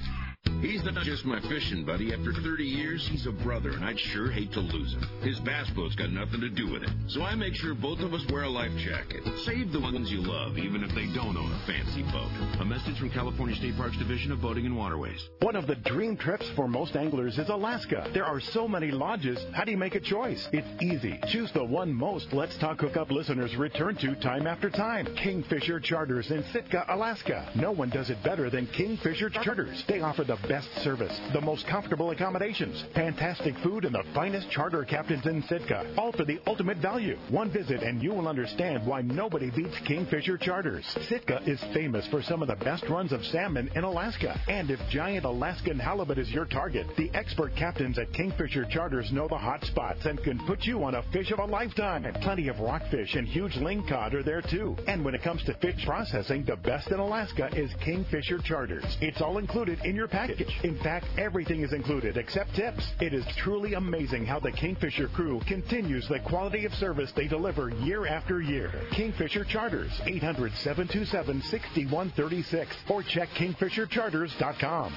He's not just my fishing buddy. After thirty years, he's a brother, and I'd sure hate to lose him. His bass boat's got nothing to do with it. So I make sure both of us wear a life jacket. Save the ones you love, even if they don't own a fancy boat. A message from California State Parks Division of Boating and Waterways. One of the dream trips for most anglers is Alaska. There are so many lodges. How do you make a choice? It's easy. Choose the one most Let's Talk Hookup listeners return to time after time. Kingfisher Charters in Sitka, Alaska. No one does it better than Kingfisher Charters. They offer the best service, the most comfortable accommodations, fantastic food, and the finest charter captains in Sitka, all for the ultimate value. One visit and you will understand why nobody beats Kingfisher Charters. Sitka is famous for some of the best runs of salmon in Alaska, and if giant Alaskan halibut is your target, the expert captains at Kingfisher Charters know the hot spots and can put you on a fish of a lifetime. Plenty of rockfish and huge lingcod are there too. And when it comes to fish processing, the best in Alaska is Kingfisher Charters. It's all included in your package. In fact, everything is included except tips. It is truly amazing how the Kingfisher crew continues the quality of service they deliver year after year. Kingfisher Charters, eight hundred, seven two seven, six one three six, or check kingfisher charters dot com.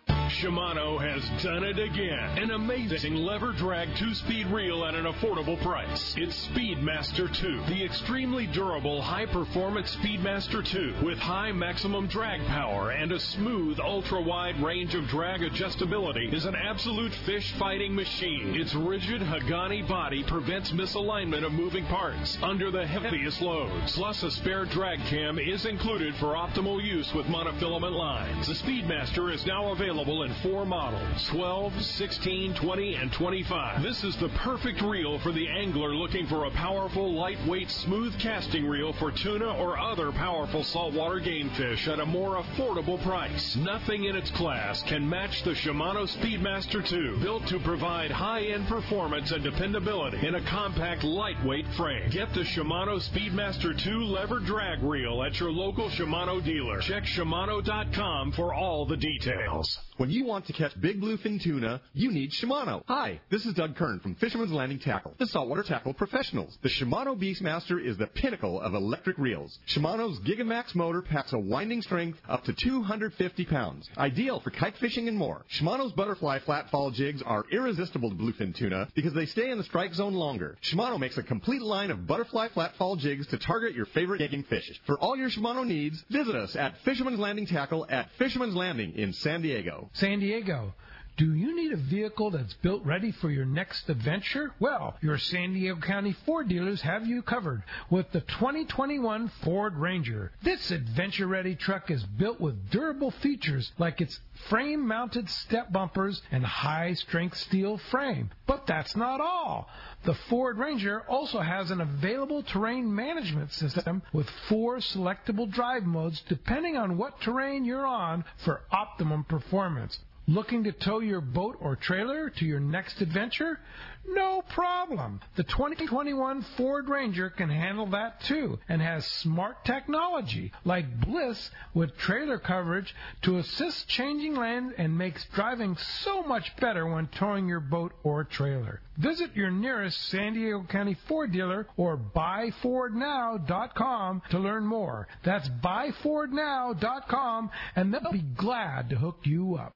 Shimano has done it again. An amazing lever drag two-speed reel at an affordable price. It's Speedmaster two. The extremely durable, high-performance Speedmaster two with high maximum drag power and a smooth, ultra-wide range of drag adjustability is an absolute fish-fighting machine. Its rigid Hagani body prevents misalignment of moving parts under the heaviest loads. Plus, a spare drag cam is included for optimal use with monofilament lines. The Speedmaster is now available in four models, twelve, sixteen, twenty, and twenty-five. This is the perfect reel for the angler looking for a powerful, lightweight, smooth casting reel for tuna or other powerful saltwater game fish at a more affordable price. Nothing in its class can match the Shimano Speedmaster two, built to provide high-end performance and dependability in a compact, lightweight frame. Get the Shimano Speedmaster two lever drag reel at your local Shimano dealer. Check Shimano dot com for all the details. When you want to catch big bluefin tuna, you need Shimano. Hi, this is Doug Kern from Fisherman's Landing Tackle, the saltwater tackle professionals. The Shimano Beastmaster is the pinnacle of electric reels. Shimano's Gigamax motor packs a winding strength up to two hundred fifty pounds, ideal for kite fishing and more. Shimano's butterfly flatfall jigs are irresistible to bluefin tuna because they stay in the strike zone longer. Shimano makes a complete line of butterfly flatfall jigs to target your favorite gigging fish. For all your Shimano needs, visit us at Fisherman's Landing Tackle at Fisherman's Landing in San Diego. San Diego, do you need a vehicle that's built ready for your next adventure? Well, your San Diego County Ford dealers have you covered with the twenty twenty-one Ford Ranger. This adventure-ready truck is built with durable features like its frame-mounted step bumpers and high-strength steel frame. But that's not all. The Ford Ranger also has an available terrain management system with four selectable drive modes depending on what terrain you're on for optimum performance. Looking to tow your boat or trailer to your next adventure? No problem. The twenty twenty-one Ford Ranger can handle that too and has smart technology like Bliss with trailer coverage to assist changing lanes and makes driving so much better when towing your boat or trailer. Visit your nearest San Diego County Ford dealer or buy ford now dot com to learn more. That's buy ford now dot com and they'll be glad to hook you up.